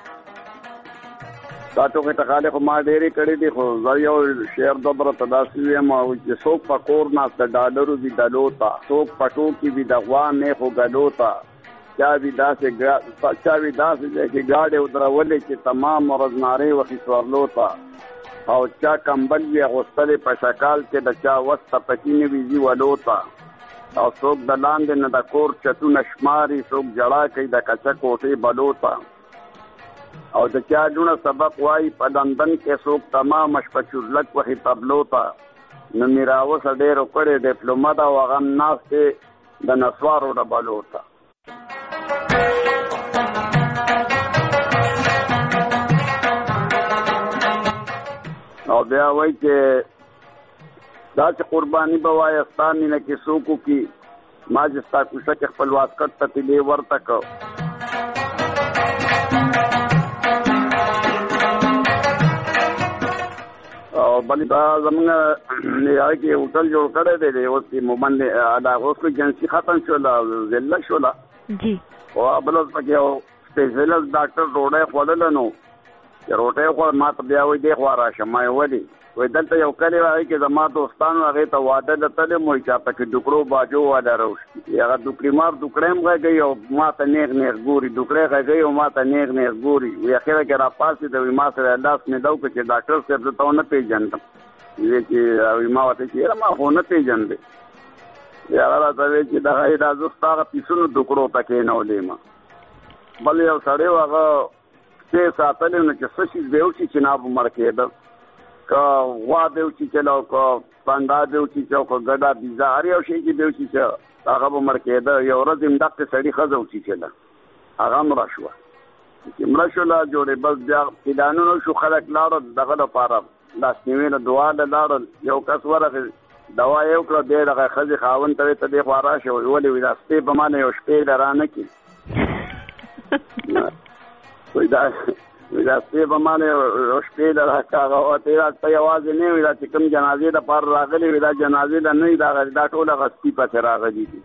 تاسو کې تخاله خو ما ډېری کړې دي خو زه یو شعر دوبره تداسي یم او چې څوک په کور نه د ډالرو وی دلوتا څوک پټو کې وی د غوا نه خو غلوتا چا وی داسې چا وی داسې چې گاډي ودرولې چې تمام ورځناري وخت ورلوتا او چا کمبل وی غوستلې په شکال کې د چا وسته پکینه وی زی ولوتا او څوک د لاندې نه د کور چتو نشماري څوک جړا کوي د کچا کوټې بلوتا او د چا جوړه سبق وای په لندن کې څوک تمام شپچورلک وخی تبلوتا نو میراوس ډېر کړي ډیپلوما دا وغم ناس ته د نسوارو د بلوتا. او بیا وای چې دا چې قرباني به وای استانی نه کې څوک کی ما جستا کوڅه کې خپل واسکټ ته دی ورته کو بل دا زمونږ نه کې هوټل جوړ کړی دی اوس په مومن دا اوس کو جنسي ختم شو لا زله شو لا جی او بل اوس پکې او سپیشلیست ډاکټر روډه خولل نو روټه خو ما ته بیا وې دی خو راشه ما ودی وې دلته یو کلی راځي چې زما دوستانو هغه ته واده دته مو چې پکې ډوکړو باجو واده راوښتي هغه ډوکړي مار ډوکړم غږی او ما ته نیغ نیغ ګوري ډوکړي غږی او ما ته نیغ نیغ ګوري وې اخیرا کې را پاسې د ما سره لاس مې داو چې ډاکټر صاحب ته نه پیژندم وې چې ما ته چې ما خو نه پیژندې یا راته چې دا هغه د زوستاغه پیسونو ډوکړو پکې نه ولې ما بل یو سړی هغه چې ساتل نو چې څه شي دیو چې جناب مرکه کا وا دیو چې چلو کو پاندا دیو چې چاو کو ګډا بيزا هر یو شي چې دیو چې هغه به مرکه دا یو ورځ امداق سړی خزو چې چلا هغه مرا شو چې مرا شو لا جوړې بس بیا پلانونو شو خلک لاړ دغه لپاره لاس نیوینه دعا لاړ یو کس ورغه دوا یو کړ دې دغه خزي خاون ته ته دې خورا شو ولې ودا سپې په معنی یو شپې درانه کی وای دا ودا سپې په معنی یو شپې درکاغه او ته راته आवाज نه ودا چې کوم جنازې د پار راغلي ودا جنازې د نه دا دا ټوله غستی په راغلي دي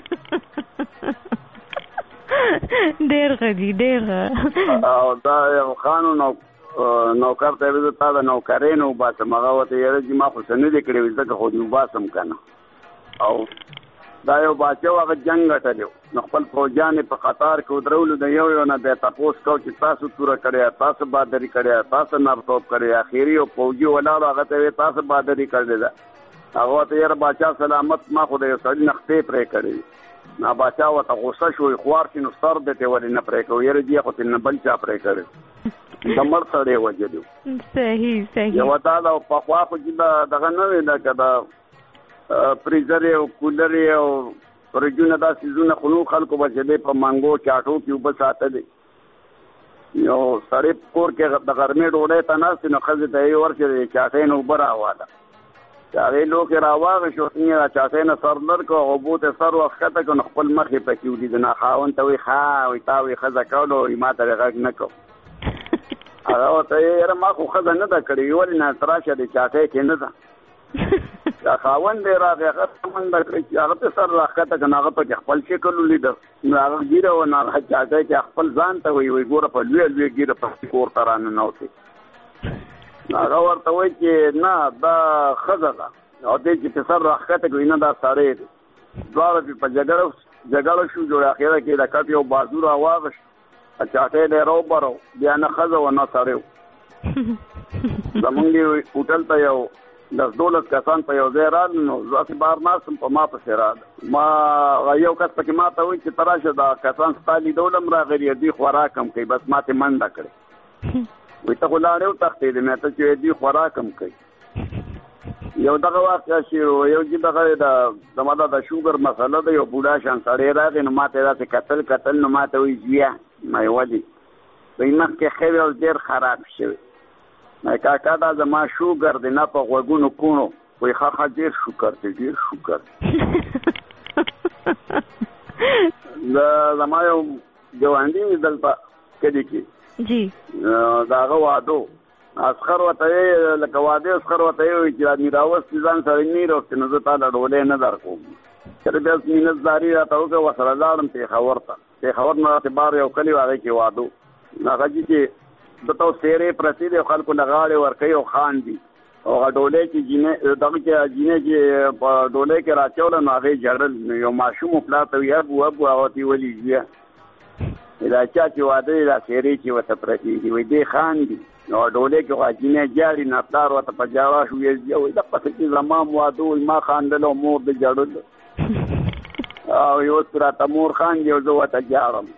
ډېر غږی ډېر او دا یو قانون نوکر ته وځه تا دا نوکرې نو باسم هغه وته یې چې ما خو څنګه دې کړې وځه خو دې باسم کنه او دا یو باچو هغه جنگ غټلو نو خپل فوجان په قطار کې ودرولو د یو یو نه د تاسو کو چې تاسو تور کړی تاسو بادری کړی تاسو نارتوب کړی اخیری او فوجي ولاړ هغه ته تاسو بادری کړی دا هغه ته یې باچا سلامت ما خو د سړی نختې پرې کړی نا باچا وته غوسه شو خوار چې نو سر دته ولې نه پرې کو یې دی خو تل بل چا پرې کړی دمر سره وجدو صحیح صحیح یو تا دا په خوا خو چې دغه نه ویل کدا فریزر او کولر او فرجونه دا سيزونه خلو خلکو بچلې په مانګو چاټو کې وب ساتلې یو سړی کور کې د ګرمې ډوډۍ ته ناست نو خزه ته یې ورکړي چاټې نو برا واله هغه لوکي راواغ شو څنګه چاته نه سر لرکو او بوته سر وخته کو خپل مخې پکې ودی نه خاون ته وي خا وي تا وي خزه کولو ما ته غږ نه کو هغه ته یې ما خو خزه نه دا کړی ولې نه تراشه دي چاته کې نه ده دا خاون دې راغی هغه من دا کړی هغه ته سر راخته کنه هغه په خپل شکل لیدل هغه ګیره و نه چاته کې خپل ځان ته وي وي ګوره په لوی لوی ګیره په کور ترانه نوته هغه ورته وایي چې نه دا خزه ده او دې چې سر راخته کوي نه دا ساره دي دواړه په جګړه جګړه شو جوړه اخیره کې د کټ یو بازو را واغش چاته دې راو برو بیا نه خزه و نه ساره زمونږ هوټل ته یو د دولت کسان په یو ځای راغلل نو ځکه بار ناسم په ما پسې راغله ما یو کس پکې ما ته وایي چې تراشه دا کسان ستالي دولم راغلي دي خوراکم کوي بس ما ته منډه کړې وایي ته خو لاړې وتښتېدې مې ته چې دي خوراکم کوي یو دغه واقعه چې یو چې دغه د زما د شوګر مسله ده یو بوډا شان سړی راغی نو ما ته داسې کتل کتل نو ما ته وایي زویه ما یې ولې وایي مخکې ښه وي او ډېر خراب شوی کاکا دا زما شوګر دی نه په غوږونو کونو وایي ښه ښه ډېر شکر دی ډېر شکر د زما یو ګاونډي دلته کلي کې جی د هغه واده اسخر ورته یې لکه واده اسخر ورته یې وایي چې میراوس ځان سره نه راوستې نو زه تا له ډولۍ نه در کوم کله بیا مینځداري راته وکړه ورسره لاړم پېښور ته پېښور نه راته بار یو کلي هغې کې واده هغه چې د تو سیرې پرتې دي خلکو لغاړې ورکوي او خان دي او هغه ډولۍ چې جینۍ دغه چې جینۍ چې په ډولۍ کې راچوله نو هغې ژړل یو ماشوم پلار ته وي ابو ابو هغه ته یې ولي ځویه دا چا چې واده دی دا سیرې چې ورته پرتې دي وایي دې خان دي نو ډولۍ کې خو جینۍ جاړي نه پلار ورته په جاړه شو ویې وایي دقسې چې زما واده وایي ما خاندل او مور دې جړل او یو اوس راته مور خاندي او زه ورته جاړم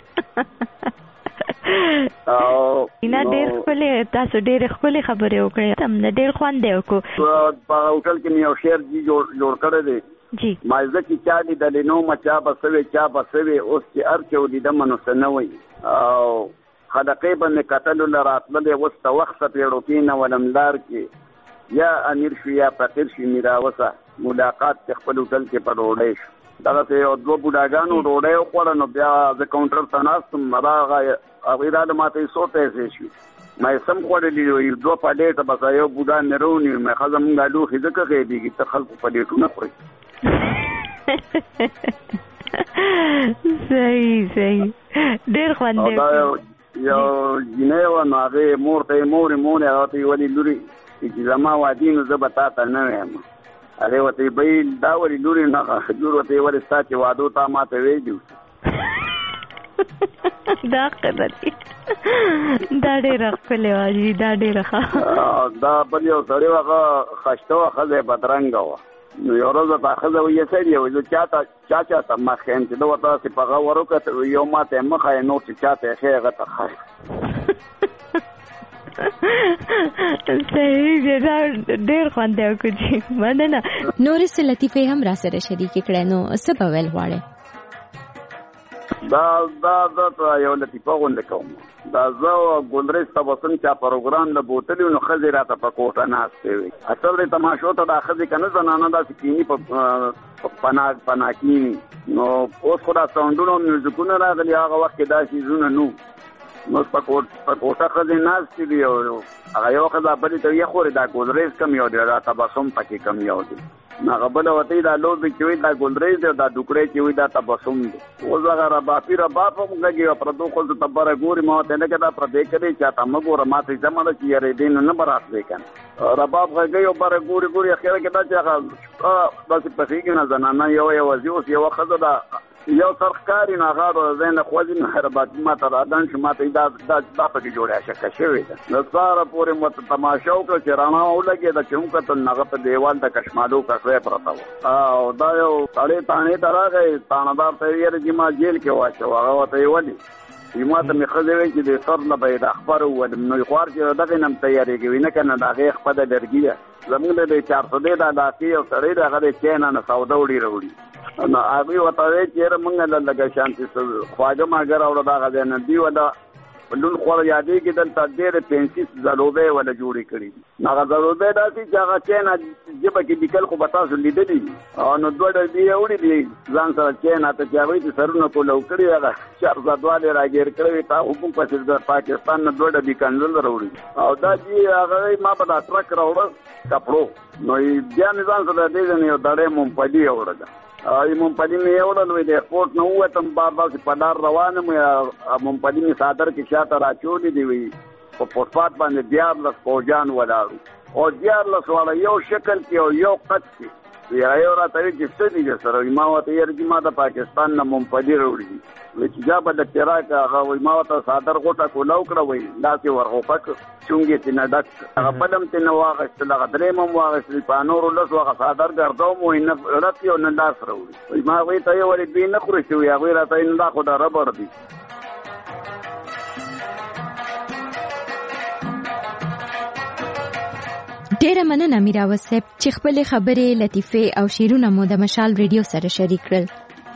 نه ډېر ښکلې تاسو ډېرې ښکلې خبرې وکړې هم نه ډېر خوند یې وکړو په هوټل کې مې یو شعر جي جوړ کړی دی جی مازه چې چا لیدلې نو ما چا به سوې چا به سوې اوس چې هر چې ولیدمه نو څه نه وایي او خدقې به مې کتلو له راتللې اوس ته وخت پېړو کې نه ولم لار کې یا امیر شو یا فقیر شي میراوسه ملاقات چې خپل هوټل کې په ډوډۍ شو دغسې یو دوه بوډاګانو ډوډۍ وخوړه نو بیا زه کاونټر ته ناست وم راغه هغوی راله ما ته یې څو پیسې شوي ما یې سم خوړلي وي دوه پلیټه بس یو بوډا مې رونیو مې ښځه مونږ لوښي ځکه غېبېږي ته خلکو پلیټونه خوري صحیح صحیح ډېر خوند دی یو جینۍ وه نو هغې مور ته یې مورې مورې هغه ته یې ولې لورې چې زما وادي نو زه به تا ته نه ویم هغې ورته یې بهیل دا ولې لورې نه لور ورته یې ولې ستا چې واده تا ما ته ویلي دا خبرې دا ډېره ښکلې وه جي دا ډېره ښه دا بل یو سړی و هغه خشته وه ښځه یې بدرنګه وه نو یو ورځ ورته ښځه وایي سړي وایي زه چا ته چا چا ته مخ یم چې ده ورته داسې په هغه ور وکتل یو ما ته یې مخ یې نور چې چا ته یې ښې هغه ته ښه صحیح دی دا ډېر خوند دی وکړو جي مننه نورې څه لطیفې هم را سره شریکې کړی نو څه به ویل غواړې دا دا دا یو لطیفه غونډه کوم دا زه ګلریز تبسم چا پروګرام له بوتلې نو ښځې راته په کوټه ناستې وي اصل دی تماشو ته دا ښځې که نه زنانه داسې کیني په پناه پناه کیني نو اوس خو دا ساونډونه میوزیکونه راغلي هغه وخت کې دا څیزونه نو نو په کوټه ښځې ناستې دي او هغه یوه ښځه بلې ته ویې خورې دا ګلریز کم یو دی دا تبسم پکې کم یو دی هغه بله ورته دا لوبې چې وي دا ګلریز دی او دا ډوکړی چې وي دا تبسم دی اوس هغه رباپي رباپ هم غږي او پردو ښځو ته بره ګوري ما ورته لکه دا پردې کړې چا ته مه ګوره ما ته جمع ده چې یارېدې نو نه به راتلی که نه رباب غږوي او بره ګوري ګوري اخره کې دا چې هغه داسې پخېږي نه زنانه یوه یوازې اوس یوه ښځه ده یو سر ښکاري نو هغه د ځای نه خوځي نو رباطي ما ته رادن شو ما ته دا دا پکې جوړه شکه شوې ده د سهاره پورې مو ته تماشه وکړه چې رڼا ولګېده چې وکتل نو هغه په دیوال ته کشمالو کښوی پرته وه او دا یو سړی تاڼې ته راغی تاڼهدار ته یې ویل چې ما جیل کې واچو هغه ورته یې ولې ما ته مې ښځې وایي چې د سر نه به یې د اخبار وولم نو خوار چې دغې نه م تیارېږي وي نه که نه د هغې خپله لرګي ده زمونږ د چار سدې دا علاقې یو سړی دی هغه د چین نه سوده وړي راوړي نو هغوی ورته وایي چې یاره مونږ له لږه شانتې خواږه ماږه راوړه دغه ځای نه دوی وله لون خور یادې کې دلته ډېر پنځه زلوبې ولا جوړې کړې هغه زلوبې داسې چې هغه چین جبه کې لیکل خو به تاسو لیدلې او نو دوه ډلې یې وړي دي ځان سره چین اته چې هغوی چې سرونه کولو کړي هغه چار زدوالې راګیر کړی تا حکومت پسې د پاکستان نه دوه ډلې کنځل راوړي او دا چې هغه ما په دا ټرک راوړه کپړو نو بیا مې ځان سره دې ځنې یو دړې ممپلي وړله ای ممپلي مې یوړل وې د ایرپورټ نه ووتم بار بار چې په لار روان یم ممپلي مې څادر کې شاته راچولې دي وي په فوټپات باندې دیارلس فوجان ولاړو او دیارلس والا یو شکل کې او یو قد کې یا یو راته وایي چې څه دي سره ما ورته یې چې ما د پاکستان نه ممپلي راوړي وایي چې جا به د تراک هغه وایي ما ورته څادر غوټه کوله وکړه وایي داسې ورغوپک چونګې ترې نه ډک هغه بل هم ترې نه واخیستل هغه درېیم هم واخیستل په نورو لسو هغه څادر ګرځوم وایي نه رت یو نه لاس راوړي وایي ما هغوی ته یې ولې دوی نه خوري چې وایي هغوی راته وایي نه دا خو د ربر دي ډیره مننه میراوس صاحب چې خپلې خبرې لطیفې او شعرونه مو د مشال ریډیو سره شریک کړل.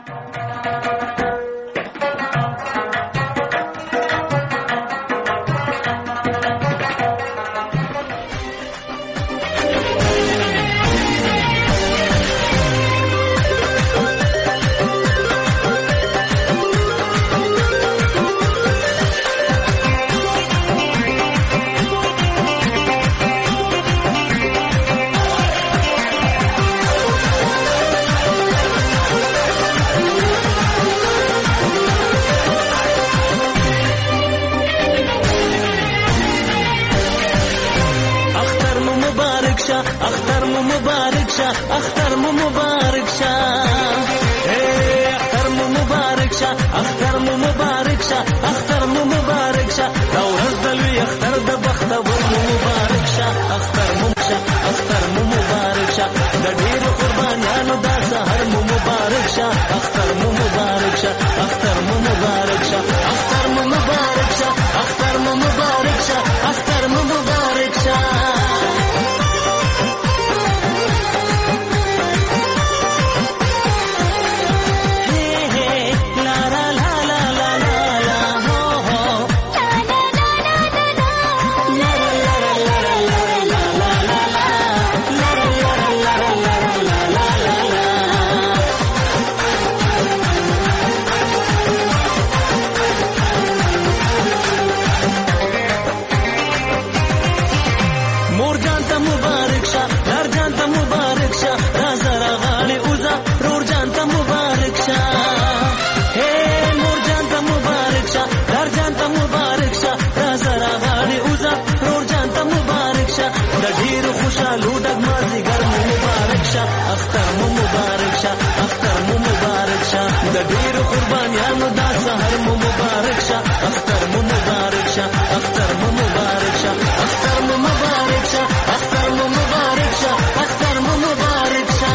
اختر مو مبارک شه اختر مو مبارک شه اے اختر مو مبارک شه اختر مو مبارک شه اختر مو مبارک شه دا ورځ د لوی اختر د بختور مو مبارک شه اختر مو شه اختر مو مبارک شه د ډیرو قربانیانو دا سحر مو مبارک شه اختر مو مبارک شه اختر مو مبارک شه اختر مو مبارک شه اختر مو مبارک شه اختر مو مبارک شه اختر مو مبارک شه اختر مو مبارک شه د ډیرو قربانیانو دا سحر مو مبارک شه اختر مو مبارک شه اختر مو مبارک شه اختر مو مبارک شه اختر مو مبارک شه اختر مو مبارک شه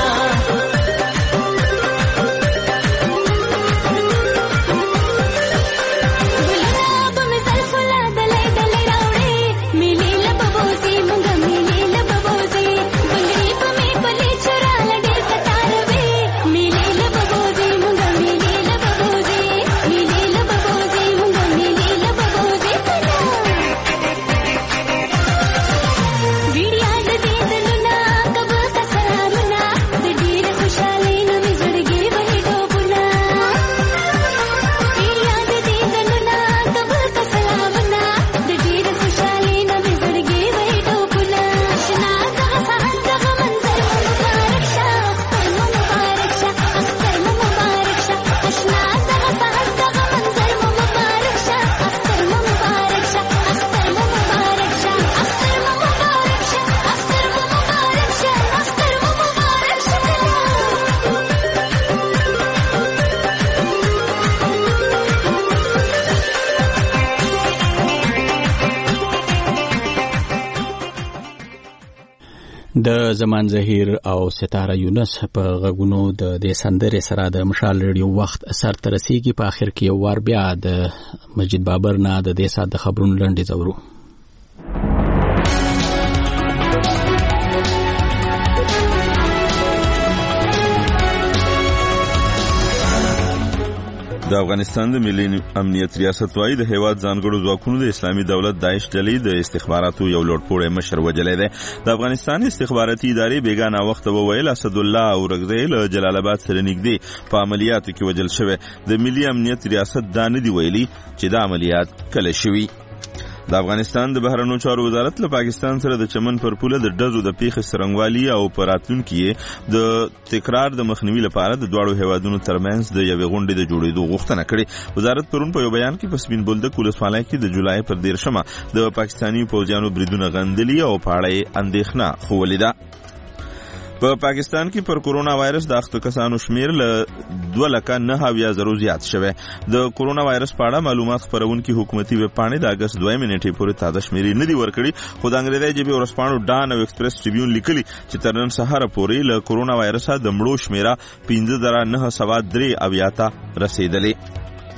د زمان زهیر او ستاره یونس په غږونو د دې سندرې سره د مشال ریډیو وخت سر ته رسیږي. په آخر کې یو وار بیا د مجید بابر نه د دې ساعت د خبرونو لنډیز اورو. د افغانستان د ملي امنیت ریاست وايي د هیواد ځانګړو ځواکونو د اسلامي دولت داعش ډلې د استخباراتو یو لوړپوړی مشر وژلی دی. د افغانستان استخباراتي ادارې بیګانه وخت وویل اسدالله اورګزی له جلال آباد سره نږدې په عملیاتو کې وژل شوی. د ملي امنیت ریاست دا نه دی ویلي چې دا عملیات کله شوي. د افغانستان د بهرنیو چارو وزارت له پاکستان سره د چمن پر پوله د ډزو د پیښې څرنګوالي او په راتلونکي کې د تکرار د مخنیوي لپاره د دواړو هیوادونو ترمنځ د یوې غونډې د جوړېدو غوښتنه کړې. وزارت پرون په یو بیان کې په سپین بولدک ولسوالۍ کې د جولای پر دیرشمه د پاکستاني پوځیانو بریدونه غندلي او په اړه یې اندېښنه ښوولې ده. په پا پاکستان کې پر کورونا وایرس د اخته کسانو شمیر له دوه لکه نهه اویا زرو زیات شوی. د کورونا وایرس په اړه معلومات خپرونکي حکومتي ویب پاڼې د اګست دویمې نیټې پورې تازه شمیرې نه دي ورکړي، خو د انګریزي ژبې ورځپاڼو ډان او ایکسپریس ټریبیون لیکلي چې تر نن سهاره پورې له کورونا وایرسه د مړو شمیره پنځه زره نهه سوه درې اویا ته رسېدلې.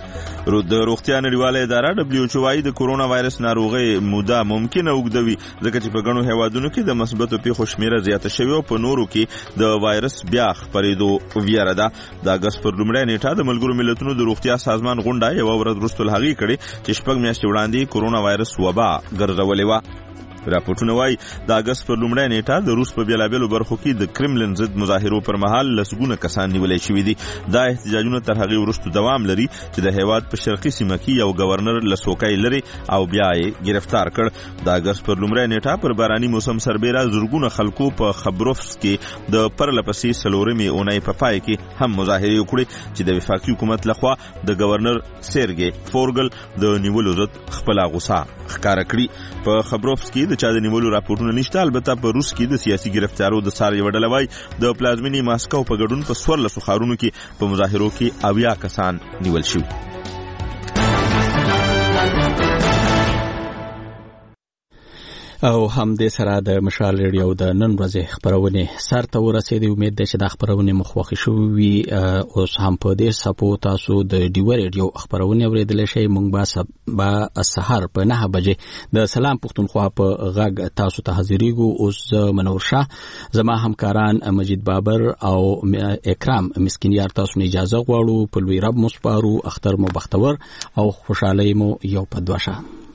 د روغتیا نړیواله اداره دبليو ایچ او وايي د کورونا وایرس ناروغي موده ممکنه اوږدوي ځکه چې په ګڼو هیوادونو کې د مثبتو پیښو شمیره زیاته شوې او په نورو کې د وایرس بیا خپرېدو ویره ده. د اګست پر لومړۍ نیټه د ملګرو ملتونو د روغتیا سازمان غونډه یوه ورځ وروسته له هغې کړې چې شپږ میاشتې وړاندې کورونا وایرس وبا ګرځولې وه. راپورټونه وايي د اګست پر لومړۍ نیټه د روس په بېلابېلو برخو کې د کرملن ضد مظاهرو پر مهال لسګونه کسان نیولی شوي دي. دا احتجاجونه تر هغې وروسته دوام لري چې د هیواد په شرقي سیمه کې یو گورنر له څوکۍ لرې او بیا یې گرفتار کړ. د اګست پر لومړۍ نیټه پر باراني موسم سربیره زرګونه خلکو په خبروفسک کې د پرله پسې څلورمې اونۍ په پای کې هم مظاهرې وکړې چې د وفاقي حکومت لخوا د گورنر سیرګي فورګل د نیولو ضد خپله غوسه ښکاره کړي. په خبروفسک کې د چا د نیولو راپورټونه نشته، البته په روس کې د سیاسي گرفتارو د څار یوه ډله وایي د پلازمینې ماسکو په ګډون په څوارلسو ښارونو کې په مظاهرو کې اویا کسان نیول شوي. او هم دې سره د مشال ریډیو د نن ورځې خبرونه سر ته ورسېدې. امید ده چې د خبرونه مخوخي شوي. اوس هم په دې سپو تاسو د ډیو ریډیو خبرونه اوریدل شي. مونږ به سحر په نه بجې د سلام پښتونخوا په غږ تاسو ته حاضرېږو. اوس منور شاه زما همکاران مجید بابر او اکرام مسکینیار تاسو نه اجازه غواړو. په لوی رب مو سپارو، اختر مو بختور او خوشاله مو یو په دوشه.